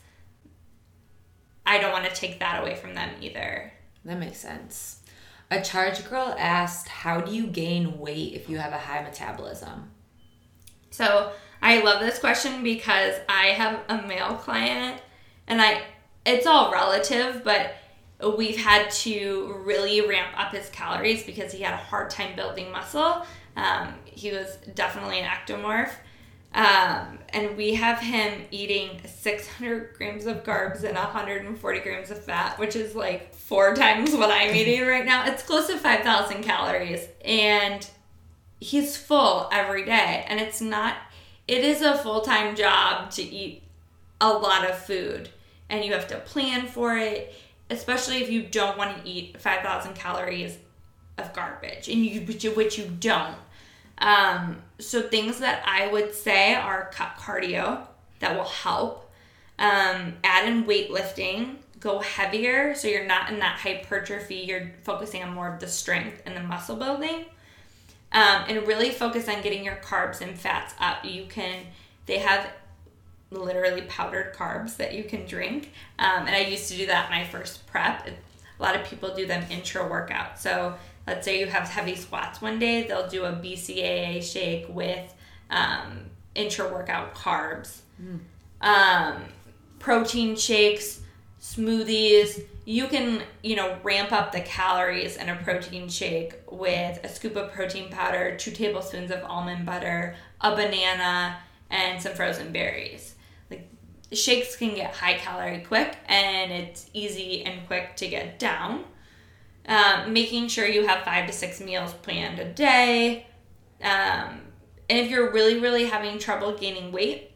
I don't want to take that away from them either. That makes sense. A charge girl asked, how do you gain weight if you have a high metabolism? So I love this question because I have a male client, and I it's all relative, but we've had to really ramp up his calories because he had a hard time building muscle. Um, he was definitely an ectomorph. Um, and we have him eating six hundred grams of carbs and one hundred forty grams of fat, which is like four times what I'm eating right now. It's close to five thousand calories, and he's full every day. And it's not, it is a full-time job to eat a lot of food and you have to plan for it, especially if you don't want to eat five thousand calories of garbage, and you which you don't. Um, so things that I would say are cut cardio that will help. Um, add in weightlifting. Go heavier so you're not in that hypertrophy. You're focusing on more of the strength and the muscle building. Um, and really focus on getting your carbs and fats up. You can, they have literally powdered carbs that you can drink. Um, and I used to do that my first prep. A lot of people do them intra-workout. So let's say you have heavy squats one day, they'll do a B C A A shake with um, intra-workout carbs. Mm. Um, protein shakes, smoothies. You can, you know, ramp up the calories in a protein shake with a scoop of protein powder, two tablespoons of almond butter, a banana, and some frozen berries. Like, shakes can get high calorie quick, and it's easy and quick to get down. Um, making sure you have five to six meals planned a day. Um, and if you're really, really having trouble gaining weight,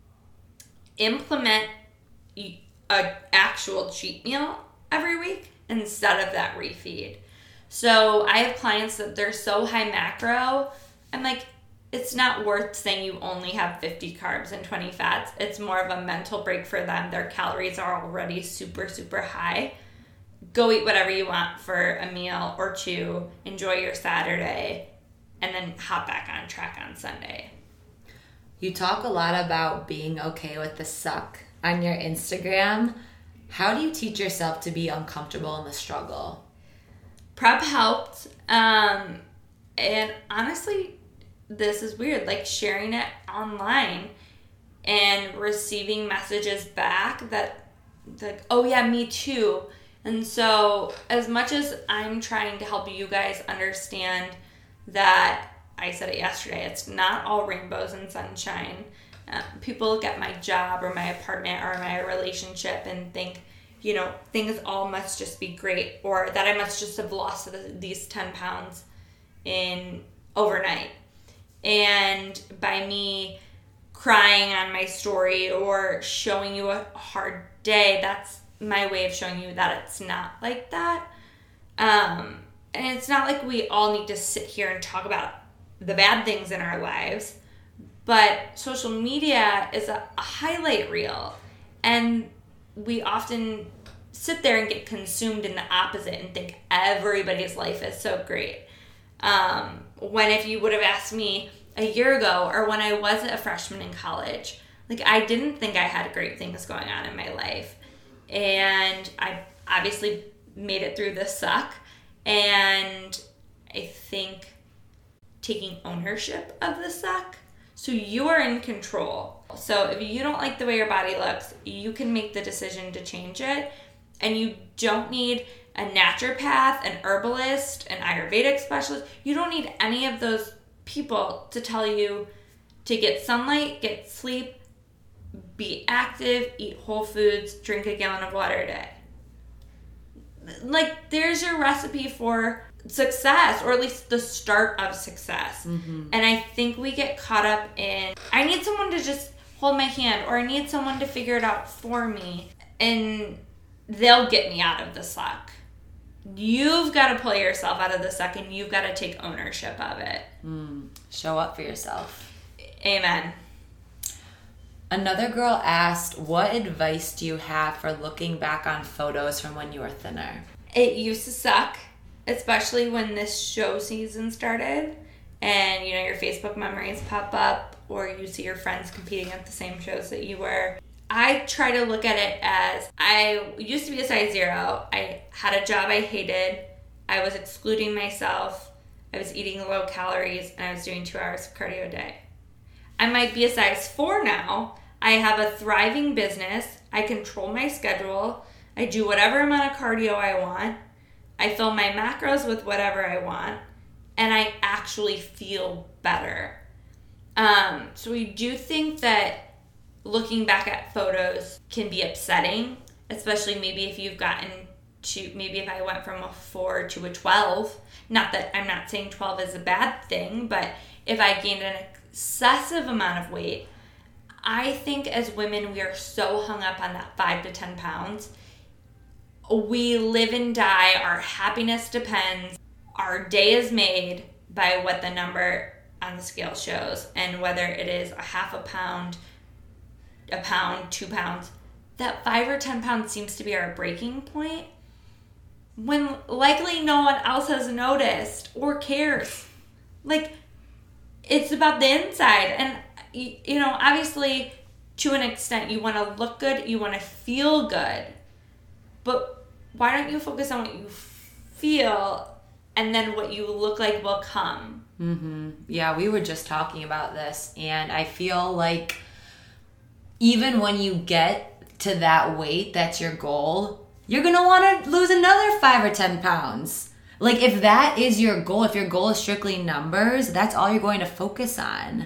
implement an actual cheat meal every week instead of that refeed. So I have clients that they're so high macro, I'm like, it's not worth saying you only have fifty carbs and twenty fats. It's more of a mental break for them. Their calories are already super, super high. Go eat whatever you want for a meal or two, enjoy your Saturday, and then hop back on track on Sunday. You talk a lot about being okay with the suck on your Instagram. How do you teach yourself to be uncomfortable in the struggle? Prep helped. Um, and honestly, this is weird. Like, sharing it online and receiving messages back that, like, oh yeah, me too. And so as much as I'm trying to help you guys understand that, I said it yesterday, it's not all rainbows and sunshine. Uh, people look at my job or my apartment or my relationship and think, you know, things all must just be great, or that I must just have lost the, these ten pounds in overnight. And by me crying on my story or showing you a hard day, that's my way of showing you that it's not like that. Um, and it's not like we all need to sit here and talk about the bad things in our lives, but social media is a, a highlight reel, and we often sit there and get consumed in the opposite and think everybody's life is so great. Um, when if you would have asked me a year ago, or when I was a freshman in college, like, I didn't think I had great things going on in my life. And I obviously made it through the suck. And I think taking ownership of the suck, so you are in control. So if you don't like the way your body looks, you can make the decision to change it. And you don't need a naturopath, an herbalist, an Ayurvedic specialist. You don't need any of those people to tell you to get sunlight, get sleep, be active, eat whole foods, drink a gallon of water a day. Like, there's your recipe for success, or at least the start of success. Mm-hmm. And I think we get caught up in, I need someone to just hold my hand, or I need someone to figure it out for me, and they'll get me out of the suck. You've got to pull yourself out of the suck, and you've got to take ownership of it. Mm. Show up for yourself. Amen. Another girl asked, what advice do you have for looking back on photos from when you were thinner? It used to suck, especially when this show season started, and, you know, your Facebook memories pop up, or you see your friends competing at the same shows that you were. I try to look at it as, I used to be a size zero. I had a job I hated. I was excluding myself. I was eating low calories, and I was doing two hours of cardio a day. I might be a size four now. I have a thriving business. I control my schedule. I do whatever amount of cardio I want. I fill my macros with whatever I want. And I actually feel better. Um, so we do think that looking back at photos can be upsetting, especially maybe if you've gotten to, maybe if I went from a four to a twelve. Not that I'm not saying twelve is a bad thing, but if I gained an excessive amount of weight, I think as women, we are so hung up on that five to ten pounds. We live and die. Our happiness depends. Our day is made by what the number on the scale shows, and whether it is a half a pound, a pound, two pounds. That five or ten pounds seems to be our breaking point, when likely no one else has noticed or cares. Like, it's about the inside. And, you know, obviously, to an extent, you want to look good, you want to feel good. But why don't you focus on what you feel, and then what you look like will come? Mm-hmm. Yeah, we were just talking about this, and I feel like even when you get to that weight that's your goal, you're going to want to lose another five or ten pounds. Like, if that is your goal, if your goal is strictly numbers, that's all you're going to focus on.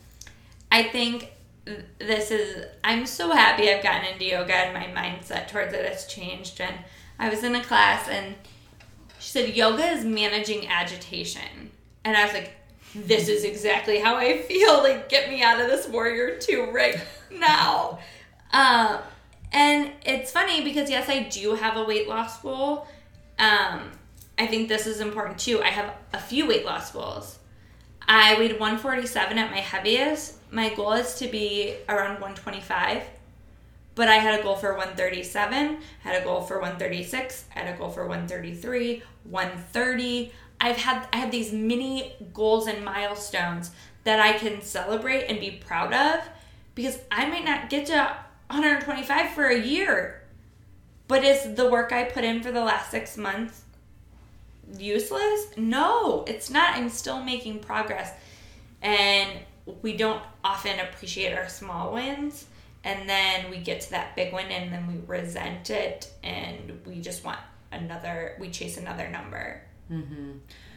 I think this is, I'm so happy I've gotten into yoga and my mindset towards it has changed. And I was in a class and she said, yoga is managing agitation. And I was like, this is exactly how I feel. Like, get me out of this warrior two right now. Um, and it's funny because, yes, I do have a weight loss goal. Um, I think this is important too. I have a few weight loss goals. I weighed one forty-seven at my heaviest. My goal is to be around one twenty-five. But I had a goal for one thirty-seven, had a goal for one thirty-six, had a goal for one thirty-three, one thirty. I've had I have these mini goals and milestones that I can celebrate and be proud of, because I might not get to one twenty-five for a year. But is the work I put in for the last six months useless? No, it's not. I'm still making progress. And we don't often appreciate our small wins. And then we get to that big one and then we resent it and we just want another, we chase another number. Mm-hmm.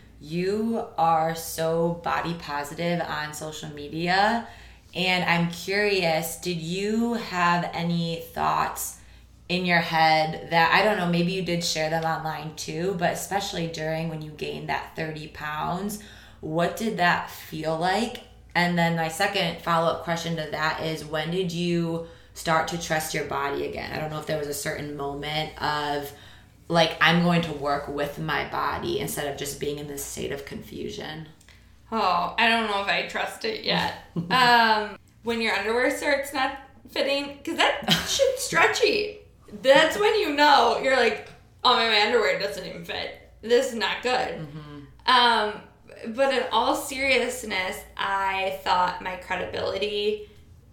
You are so body positive on social media, and I'm curious, did you have any thoughts in your head that, I don't know, maybe you did share them online too, but especially during when you gained that thirty pounds, what did that feel like? And then my second follow-up question to that is, when did you start to trust your body again? I don't know if there was a certain moment of, like, I'm going to work with my body instead of just being in this state of confusion. Oh, I don't know if I trust it yet. um, when your underwear starts not fitting, because that shit's stretchy. That's when you know, you're like, oh, my underwear doesn't even fit. This is not good. Mm-hmm. Um, but in all seriousness, I thought my credibility,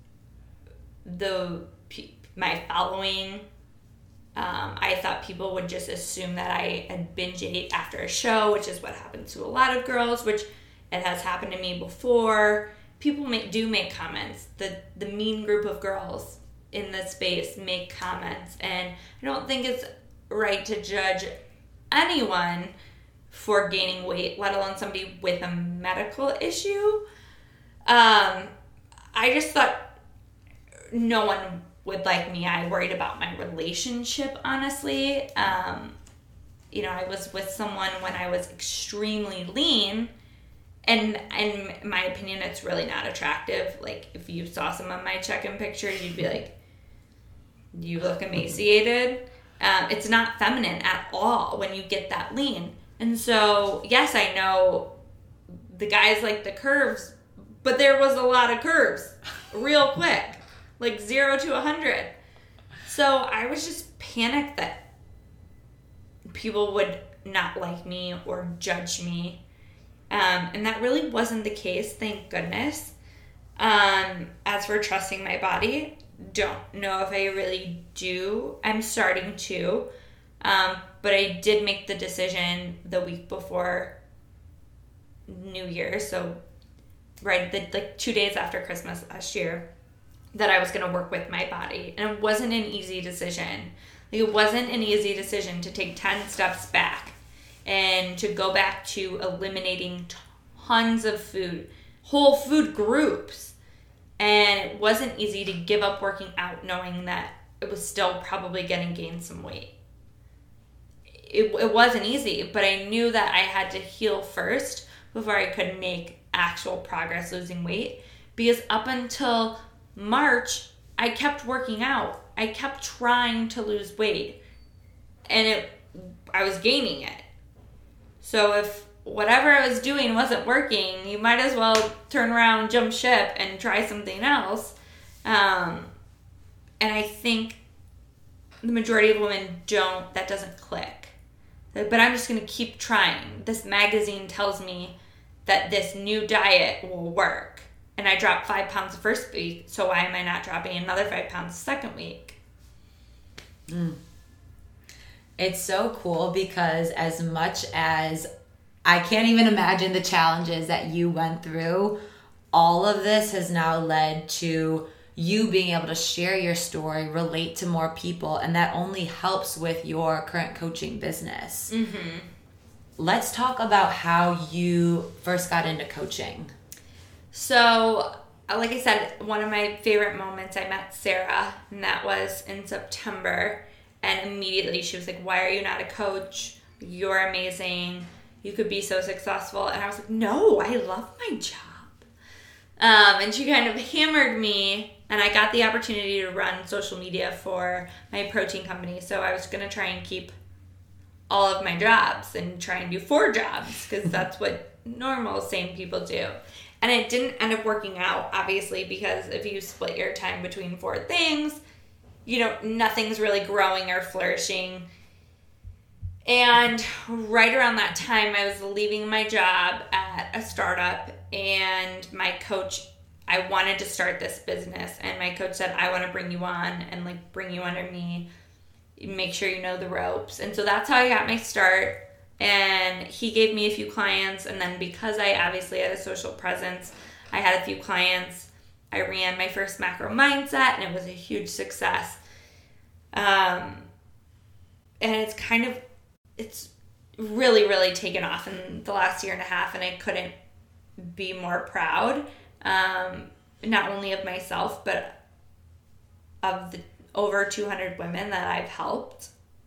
the my following, um, I thought people would just assume that I had binge ate after a show, which is what happens to a lot of girls, which it has happened to me before. People make, do make comments. The the mean group of girls in the space make comments, and I don't think it's right to judge anyone for gaining weight, let alone somebody with a medical issue. Um, I just thought no one would like me. I worried about my relationship, honestly. Um, you know, I was with someone when I was extremely lean, and in my opinion, it's really not attractive. Like, if you saw some of my check-in pictures, you'd be like, you look emaciated. Um, it's not feminine at all when you get that lean. And so, yes, I know the guys like the curves, but there was a lot of curves real quick, like zero to a hundred. So I was just panicked that people would not like me or judge me. Um, and that really wasn't the case, thank goodness. Um, as for trusting my body, don't know if I really do. I'm starting to. Um, but I did make the decision the week before New Year's, so right, the, like two days after Christmas last year, that I was going to work with my body. And it wasn't an easy decision. Like, it wasn't an easy decision to take ten steps back and to go back to eliminating tons of food, whole food groups. And it wasn't easy to give up working out knowing that it was still probably going to gain some weight. It, it wasn't easy, but I knew that I had to heal first before I could make actual progress losing weight. Because up until March, I kept working out. I kept trying to lose weight. And it, I was gaining it. So if whatever I was doing wasn't working, you might as well turn around, jump ship, and try something else. Um, and I think the majority of women don't, that doesn't click. But I'm just going to keep trying. This magazine tells me that this new diet will work. And I dropped five pounds the first week, so why am I not dropping another five pounds the second week? Mm. It's so cool because as much as I can't even imagine the challenges that you went through, all of this has now led to you being able to share your story, relate to more people, and that only helps with your current coaching business. Mm-hmm. Let's talk about how you first got into coaching. So, like I said, one of my favorite moments, I met Sarah, and that was in September, and immediately she was like, why are you not a coach? You're amazing. You could be so successful. And I was like, no, I love my job. Um, and she kind of hammered me, and I got the opportunity to run social media for my protein company. So I was going to try and keep all of my jobs and try and do four jobs because that's what normal, sane people do. And it didn't end up working out, obviously, because if you split your time between four things, you know, nothing's really growing or flourishing. And right around that time, I was leaving my job at a startup, and my coach, I wanted to start this business, and my coach said, I want to bring you on and like bring you under me, make sure you know the ropes. And so that's how I got my start. And he gave me a few clients, and then because I obviously had a social presence, I had a few clients. I ran my first macro mindset, and it was a huge success. Um, and it's kind of, it's really, really taken off in the last year and a half, and I couldn't be more proud, um, not only of myself, but of the over two hundred women that I've helped.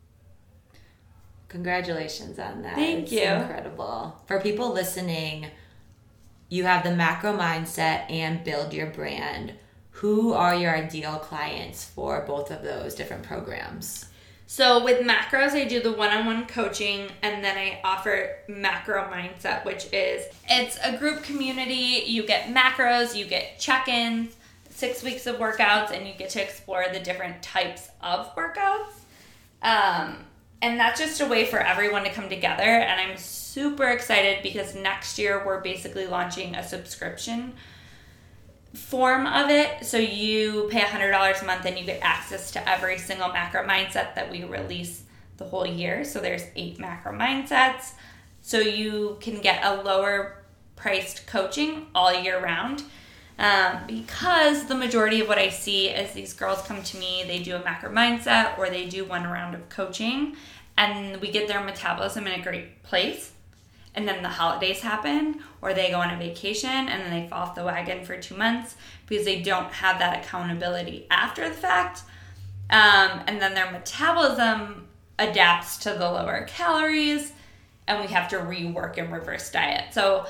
Congratulations on that. Thank it's you. Incredible. For people listening, you have the macro mindset and build your brand. Who are your ideal clients for both of those different programs? So with macros, I do the one-on-one coaching, and then I offer macro mindset, which is, it's a group community. You get macros, you get check-ins, six weeks of workouts, and you get to explore the different types of workouts. Um, and that's just a way for everyone to come together. And I'm super excited because next year we're basically launching a subscription form of it. So you pay one hundred dollars a month and you get access to every single macro mindset that we release the whole year. So there's eight macro mindsets. So you can get a lower priced coaching all year round. Um, because the majority of what I see is these girls come to me, they do a macro mindset or they do one round of coaching, and we get their metabolism in a great place. And then the holidays happen, or they go on a vacation and then they fall off the wagon for two months because they don't have that accountability after the fact. Um, and then their metabolism adapts to the lower calories, and we have to rework and reverse diet. So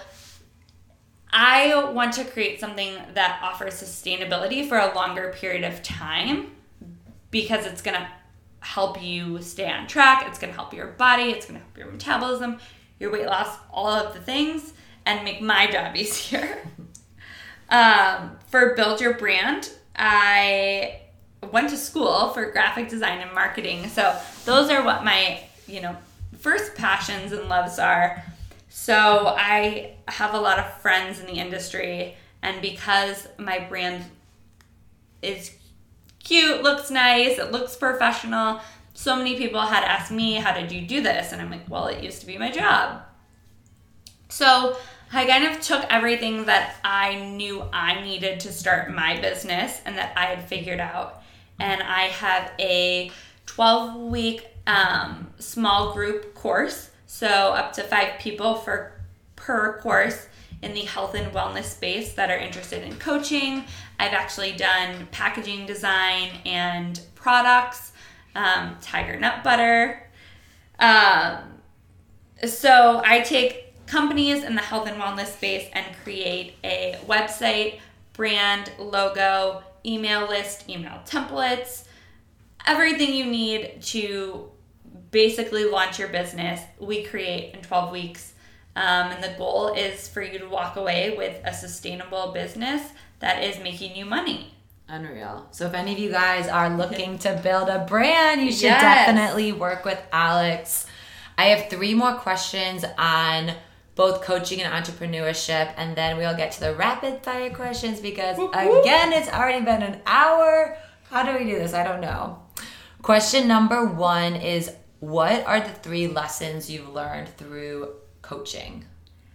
I want to create something that offers sustainability for a longer period of time because it's going to help you stay on track. It's going to help your body. It's going to help your metabolism, your weight loss, all of the things, and make my job easier. um, for Build Your Brand, I went to school for graphic design and marketing. So those are what my, you know, first passions and loves are. So I have a lot of friends in the industry, and because my brand is cute, looks nice, it looks professional, so many people had asked me, how did you do this? And I'm like, well, it used to be my job. So I kind of took everything that I knew I needed to start my business and that I had figured out. And I have a twelve-week um, small group course, so up to five people for per course in the health and wellness space that are interested in coaching. I've actually done packaging design and products. Um, tiger nut butter. Um, so I take companies in the health and wellness space and create a website, brand, logo, email list, email templates, everything you need to basically launch your business, we create in twelve weeks. Um, and the goal is for you to walk away with a sustainable business that is making you money. Unreal. So if any of you guys are looking to build a brand, you should Yes. definitely work with Alex. I have three more questions on both coaching and entrepreneurship, and then we'll get to the rapid fire questions because, Whoop, whoop. again, it's already been an hour. How do we do this? I don't know. Question number one is, what are the three lessons you've learned through coaching?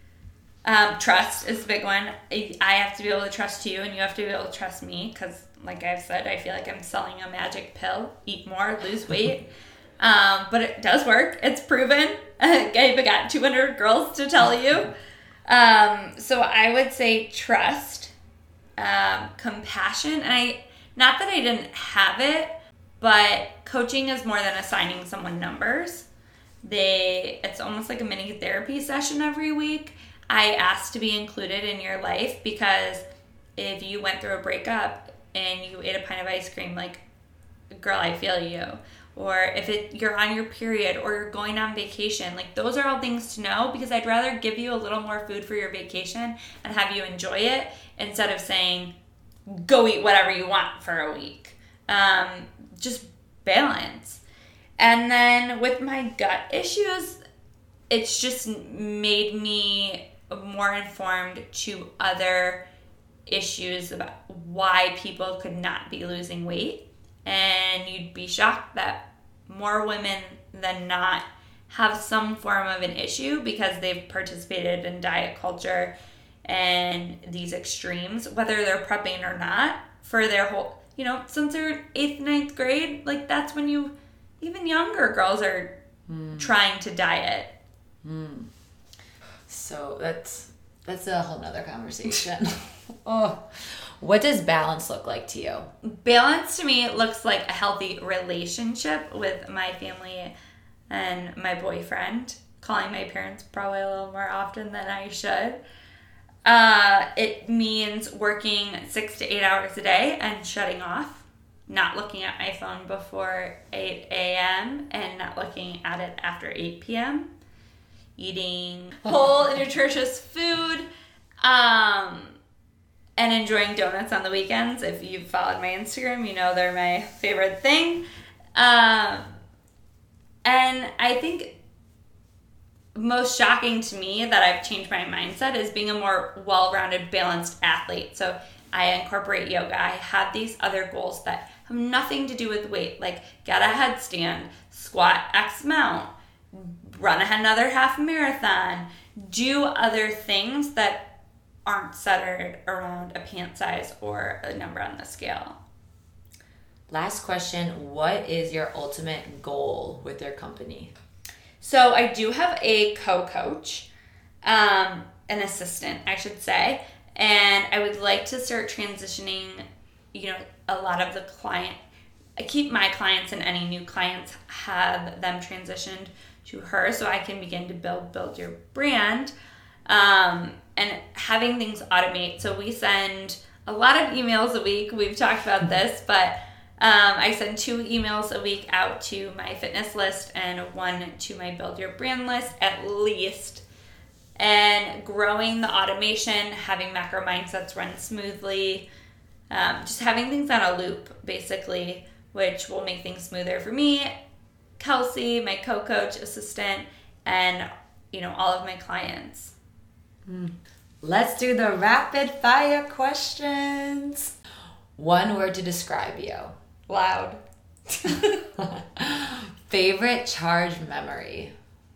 Um, trust is a big one. I I have to be able to trust you, and you have to be able to trust me because, like I've said, I feel like I'm selling a magic pill. Eat more, lose weight. um, but it does work. It's proven. I've got two hundred girls to tell you. Um, so I would say trust, um, compassion. And I, not that I didn't have it, but coaching is more than assigning someone numbers. They, it's almost like a mini therapy session every week. I ask to be included in your life because if you went through a breakup and you ate a pint of ice cream, like, girl, I feel you. Or if it, you're on your period or you're going on vacation, like, those are all things to know because I'd rather give you a little more food for your vacation and have you enjoy it instead of saying, go eat whatever you want for a week. Um, just balance. And then with my gut issues, it's just made me more informed to other issues about why people could not be losing weight. And you'd be shocked that more women than not have some form of an issue because they've participated in diet culture and these extremes, whether they're prepping or not, for their whole, you know, since they're eighth, ninth grade, like that's when you, even younger girls are mm. trying to diet. Mm. So that's that's a whole nother conversation. Oh, what does balance look like to you? Balance to me looks like a healthy relationship with my family and my boyfriend. Calling my parents probably a little more often than I should. Uh, it means working six to eight hours a day and shutting off. Not looking at my phone before eight a.m. and not looking at it after eight p.m. Eating whole and nutritious food, um, and enjoying donuts on the weekends. If you've followed my Instagram, you know they're my favorite thing. Um, and I think most shocking to me that I've changed my mindset is being a more well-rounded, balanced athlete. So I incorporate yoga. I have these other goals that have nothing to do with weight, like get a headstand, squat X amount, run another half marathon, do other things that aren't centered around a pant size or a number on the scale. Last question, what is your ultimate goal with your company? So I do have a co-coach, um, an assistant, I should say, and I would like to start transitioning, you know, a lot of the client, I keep my clients and any new clients, have them transitioned to her so I can begin to build, build your brand, um, and having things automate. So we send a lot of emails a week. We've talked about this, but Um, I send two emails a week out to my fitness list and one to my build your brand list at least. And growing the automation, having macro mindsets run smoothly, um, just having things on a loop basically, which will make things smoother for me, Kelsey, my co-coach, assistant, and you know all of my clients. Mm. Let's do the rapid fire questions. One word to describe you. Loud. Favorite charge memory.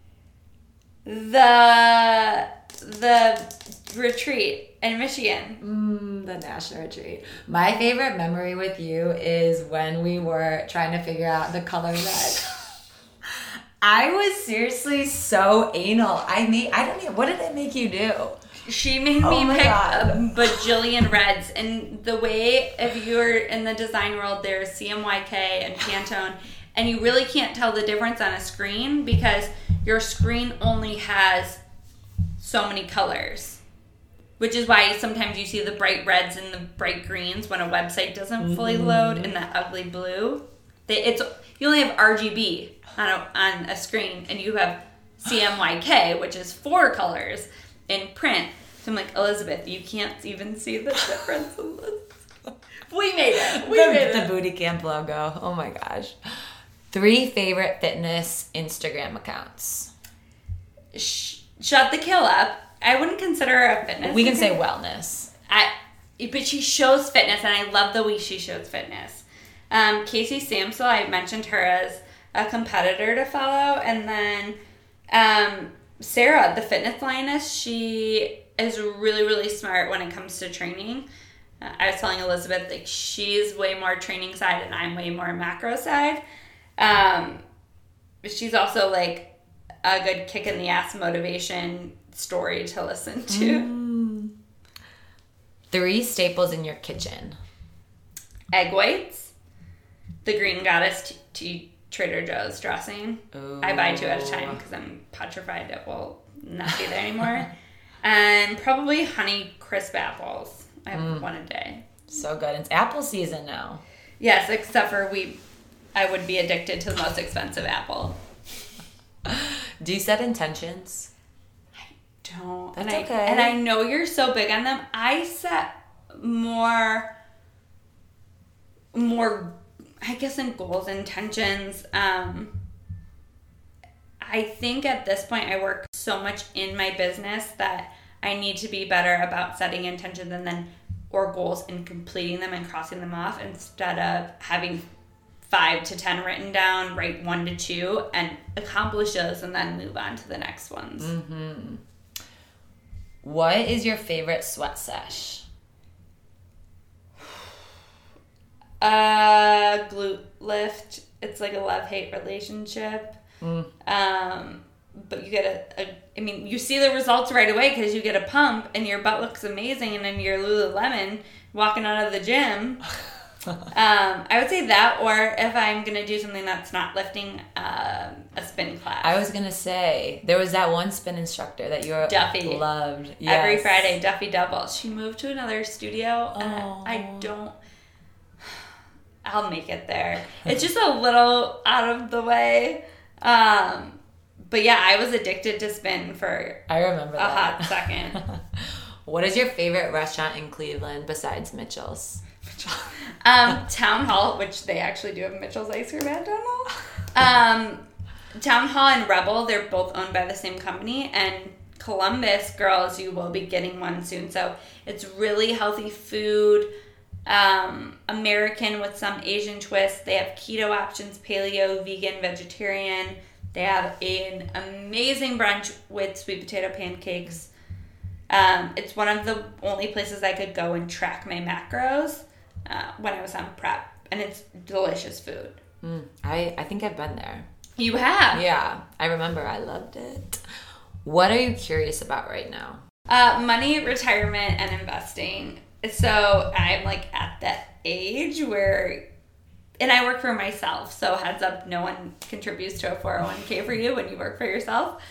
The the retreat in Michigan. Mm, the national retreat. My favorite memory with you is when we were trying to figure out the color red. I was seriously so anal. I made. I don't even. What did it make you do? She made Oh me my pick God. a bajillion reds. And the way, if you're in the design world, there's C M Y K and Pantone, and you really can't tell the difference on a screen because your screen only has so many colors. which is why sometimes you see the bright reds and the bright greens when a website doesn't mm-hmm. fully load, and that ugly blue. They, it's you only have R G B on a, on a screen, and you have C M Y K, which is four colors in print. So I'm like, Elizabeth, you can't even see the difference in this. We made it. We the, made it. The booty camp logo. Oh my gosh. Three favorite fitness Instagram accounts. Sh- shut the kill up. I wouldn't consider her a fitness. We can say wellness. I, but she shows fitness, and I love the way she shows fitness. Um, Casey Samsel, I mentioned her as a competitor to follow, and then um, Sarah, the fitness lioness, she is really, really smart when it comes to training. Uh, I was telling Elizabeth, like, she's way more training side, and I'm way more macro side. Um, she's also like a good kick in the ass motivation story to listen to. Mm. Three staples in your kitchen. Egg whites, the Green Goddess t- t- Trader Joe's dressing. Ooh. I buy two at a time because I'm petrified it will not be there anymore. And probably Honey Crisp apples. I have mm. one a day. So good. It's apple season now. Yes, except for we, I would be addicted to the most expensive apple. Do you set intentions? Don't. That's and okay. I, and I know you're so big on them. I set more, more, I guess, in goals, intentions. Um, I think at this point I work so much in my business that I need to be better about setting intentions and then or goals and completing them and crossing them off instead of having five to ten written down, write one to two, and accomplish those and then move on to the next ones. Mm-hmm. What is your favorite sweat sesh? Uh, glute lift. It's like a love-hate relationship. Mm. Um, but you get a, a, I mean, you see the results right away because you get a pump and your butt looks amazing, and then you're Lululemon walking out of the gym. um, I would say that, or if I'm going to do something that's not lifting, um, a spin class. I was going to say, there was that one spin instructor that you Duffy. loved. Yes. Every Friday, Duffy doubles. She moved to another studio, and oh. I don't, I'll make it there. It's just a little out of the way. Um, but yeah, I was addicted to spin for I remember a that. hot second. What is your favorite restaurant in Cleveland besides Mitchell's? um, Town Hall, which they actually do have Mitchell's ice cream at Town Hall. Um, Town Hall and Rebel, they're both owned by the same company. And Columbus Girls, you will be getting one soon. So it's really healthy food. Um, American with some Asian twists. They have keto options, paleo, vegan, vegetarian. They have an amazing brunch with sweet potato pancakes. Um, it's one of the only places I could go and track my macros uh, when I was on prep, and it's delicious food. Mm, I, I think I've been there. You have? Yeah, I remember. I loved it. What are you curious about right now? Uh, money, retirement, and investing. So I'm like at that age where, and I work for myself, so heads up, no one contributes to a four oh one k for you when you work for yourself.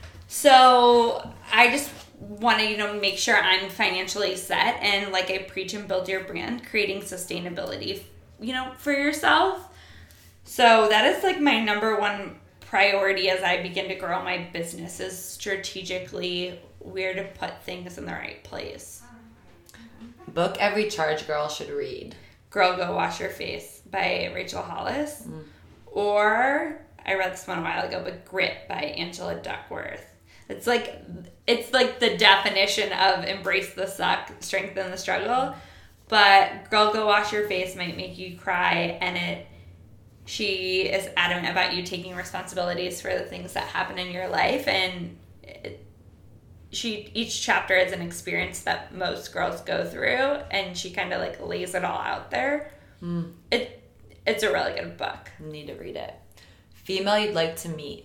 So I just want to, you know, make sure I'm financially set, and like I preach and build your brand, creating sustainability, you know, for yourself. So that is like my number one priority as I begin to grow my business, is strategically where to put things in the right place. Book every charge girl should read. Girl, Go Wash Your Face by Rachel Hollis. Mm. Or, I read this one a while ago, but Grit by Angela Duckworth. It's like, it's like the definition of embrace the suck, strengthen the struggle. But Girl, Go Wash Your Face might make you cry, and it, she is adamant about you taking responsibilities for the things that happen in your life, and it, she each chapter is an experience that most girls go through, and she kind of like lays it all out there. Mm. It it's a really good book. Need to read it. Female you'd like to meet.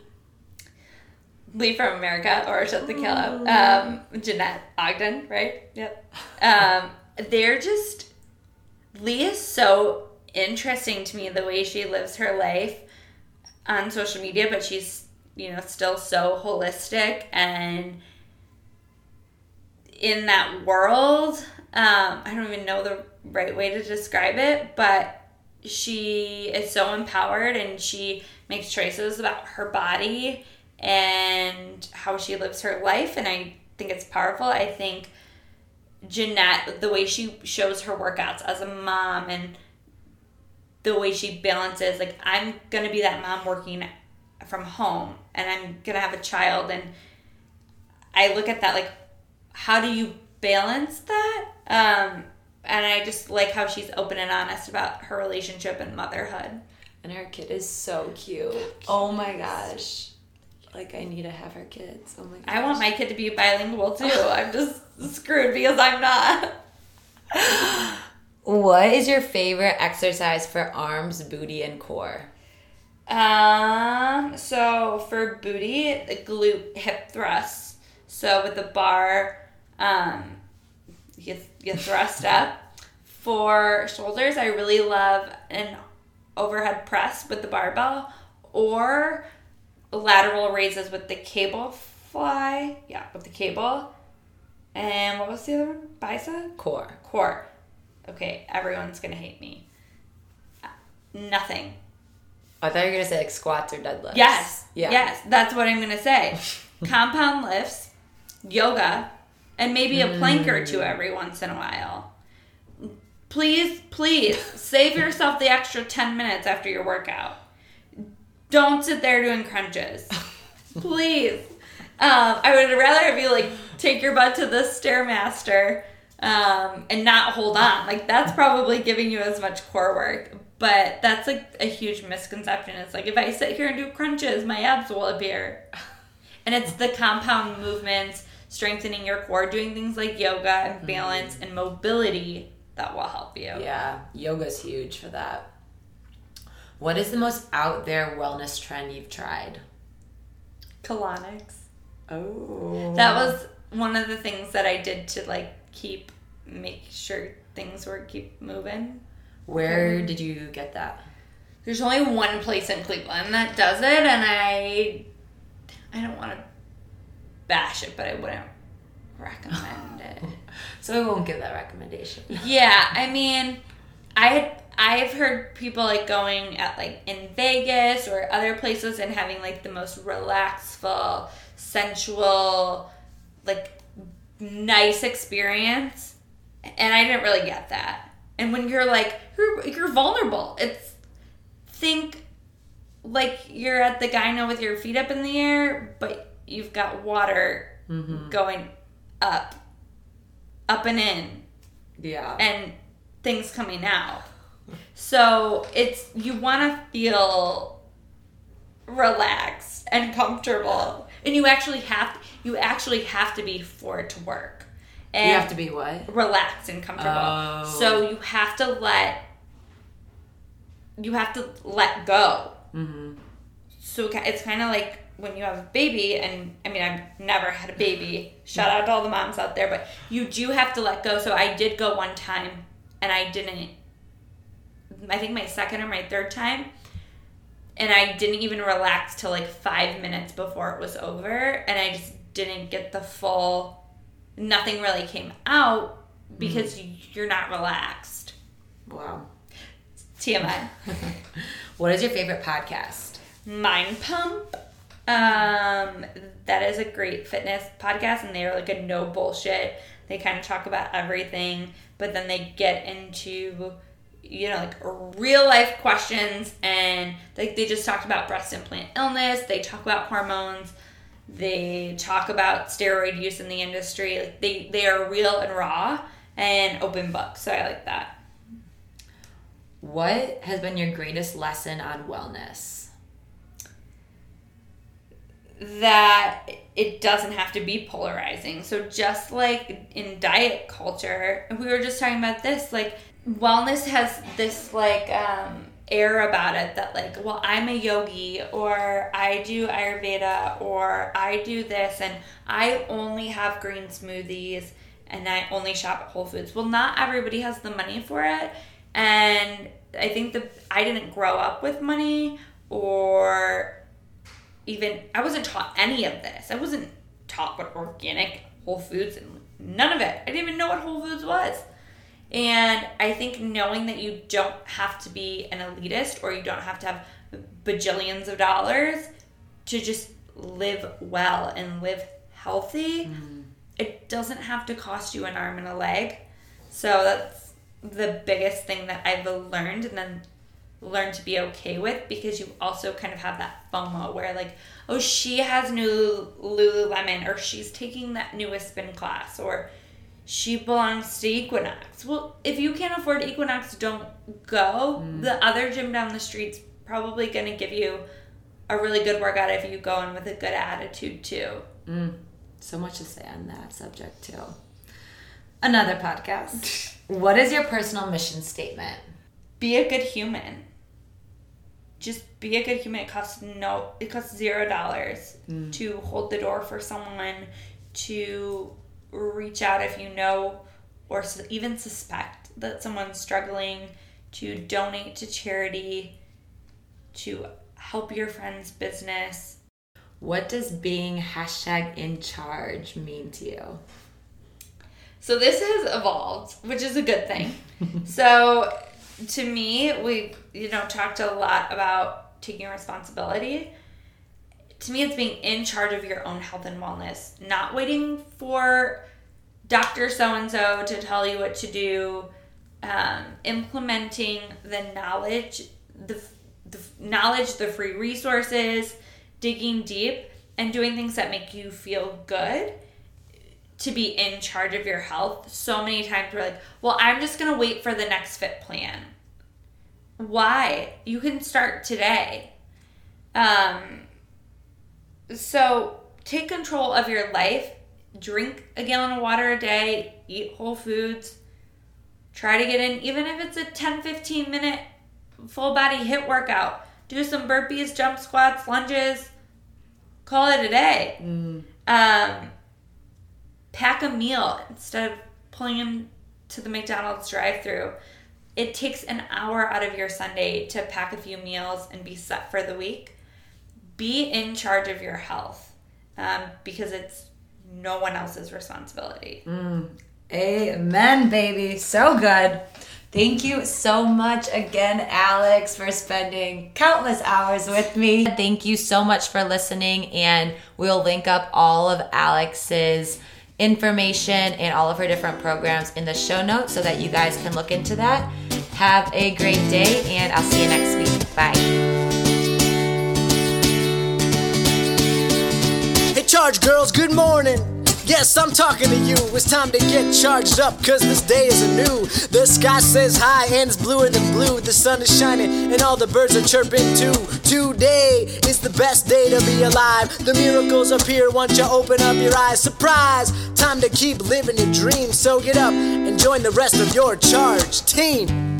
Leave from America or Shut the Kill Up. Um, Jeanette Ogden, right? Yep. Um, they're just, Lee is so interesting to me, the way she lives her life on social media, but she's, you know, still so holistic, and in that world. Um, I don't even know the right way to describe it, but she is so empowered and she makes choices about her body and how she lives her life, and I think it's powerful. I think Jeanette, the way she shows her workouts as a mom and the way she balances, like, I'm going to be that mom working from home and I'm going to have a child, and I look at that like, how do you balance that? Um, and I just like how she's open and honest about her relationship and motherhood. And her kid is so cute. Oh my gosh. Like, I need to have her kids. Oh my gosh. I want my kid to be bilingual too. I'm just screwed because I'm not. What is your favorite exercise for arms, booty, and core? Um, so for booty, the glute hip thrusts. So with the bar, um, you, you thrust up. For shoulders, I really love an overhead press with the barbell or lateral raises with the cable fly. Yeah, with the cable. And what was the other one? Bicep? Core. Core. Okay, everyone's going to hate me. Nothing. I thought you were going to say like squats or deadlifts. Yes. Yeah. Yes, that's what I'm going to say. Compound lifts, yoga, and maybe a plank or two every once in a while. Please, please, save yourself the extra ten minutes after your workout. Don't sit there doing crunches. Please. Um, I would rather have you, like, take your butt to the Stairmaster um, and not hold on. Like, that's probably giving you as much core work. But that's, like, a huge misconception. It's like, if I sit here and do crunches, my abs will appear. And it's the compound movements, strengthening your core, doing things like yoga and balance and mobility that will help you. Yeah, yoga's huge for that. What is the most out there wellness trend you've tried? Colonics. Oh. That was one of the things that I did to, like, keep, make sure things were keep moving. Where did you get that? There's only one place in Cleveland that does it, and I, I don't want to bash it, but I wouldn't recommend it. So we won't give that recommendation. Yeah, I mean, I had, I've heard people, like, going at, like, in Vegas or other places and having, like, the most relaxful, sensual, like, nice experience, and I didn't really get that. And when you're, like, you're, you're vulnerable. It's, think, like, you're at the gyno with your feet up in the air, but you've got water mm-hmm. going up, up and in. Yeah. And things coming out. So it's, you want to feel relaxed and comfortable, and you actually have you actually have to be for it to work. And you have to be what? Relaxed and comfortable. Oh. So you have to let you have to let go. Mm-hmm. So it's kind of like when you have a baby, and I mean, I've never had a baby. Shout out to all the moms out there, but you do have to let go. So I did go one time, and I didn't. I think my second or my third time, and I didn't even relax till like five minutes before it was over, and I just didn't get the full. Nothing really came out because mm. you're not relaxed. Wow. T M I. What is your favorite podcast? Mind Pump. Um, that is a great fitness podcast, and they're like a no bullshit. They kind of talk about everything, but then they get into, you know, like real life questions, and like they just talked about breast implant illness. They talk about hormones. They talk about steroid use in the industry. Like they, they are real and raw and open book. So I like that. What has been your greatest lesson on wellness? That it doesn't have to be polarizing. So just like in diet culture, we were just talking about this, like wellness has this like um, air about it that like, well, I'm a yogi, or I do Ayurveda, or I do this, and I only have green smoothies, and I only shop at Whole Foods. Well, not everybody has the money for it, and I think that I didn't grow up with money, or even, I wasn't taught any of this. I wasn't taught what organic Whole Foods and none of it. I didn't even know what Whole Foods was. And I think knowing that you don't have to be an elitist or you don't have to have bajillions of dollars to just live well and live healthy, mm. it doesn't have to cost you an arm and a leg. So that's the biggest thing that I've learned, and then learned to be okay with, because you also kind of have that FOMO where like, oh, she has new Lululemon, or she's taking that newest spin class, or she belongs to Equinox. Well, if you can't afford Equinox, don't go. Mm. The other gym down the street's probably going to give you a really good workout if you go in with a good attitude too. Mm. So much to say on that subject too. Another podcast. What is your personal mission statement? Be a good human. Just be a good human. It costs no. It costs zero dollars mm. to hold the door for someone, to reach out if you know or even suspect that someone's struggling, to donate to charity, to help your friend's business. What does being hashtag in charge mean to you? So this has evolved, which is a good thing. So to me, we you know talked a lot about taking responsibility. To me, it's being in charge of your own health and wellness, not waiting for Doctor So-and-so to tell you what to do, um, implementing the knowledge, the, the knowledge, the free resources, digging deep, and doing things that make you feel good to be in charge of your health. So many times we're like, well, I'm just going to wait for the next fit plan. Why? You can start today. Um, so take control of your life. Drink a gallon of water a day. Eat whole foods. Try to get in, even if it's a ten, fifteen minute full body HIIT workout. Do some burpees, jump squats, lunges. Call it a day. Mm. Um, pack a meal instead of pulling them to the McDonald's drive-thru. It takes an hour out of your Sunday to pack a few meals and be set for the week. Be in charge of your health, um, because it's no one else's responsibility. Mm. Amen, baby. So good. Thank you so much again, Alex, for spending countless hours with me. Thank you so much for listening, and we'll link up all of Alex's information and all of her different programs in the show notes so that you guys can look into that. Have a great day, and I'll see you next week. Bye. Hey, Charge Girls, good morning. Yes, I'm talking to you. It's time to get charged up, cause this day is anew. The sky says hi and it's bluer than blue. The sun is shining and all the birds are chirping too. Today is the best day to be alive. The miracles appear once you open up your eyes. Surprise! Time to keep living your dreams. So get up and join the rest of your Charge team.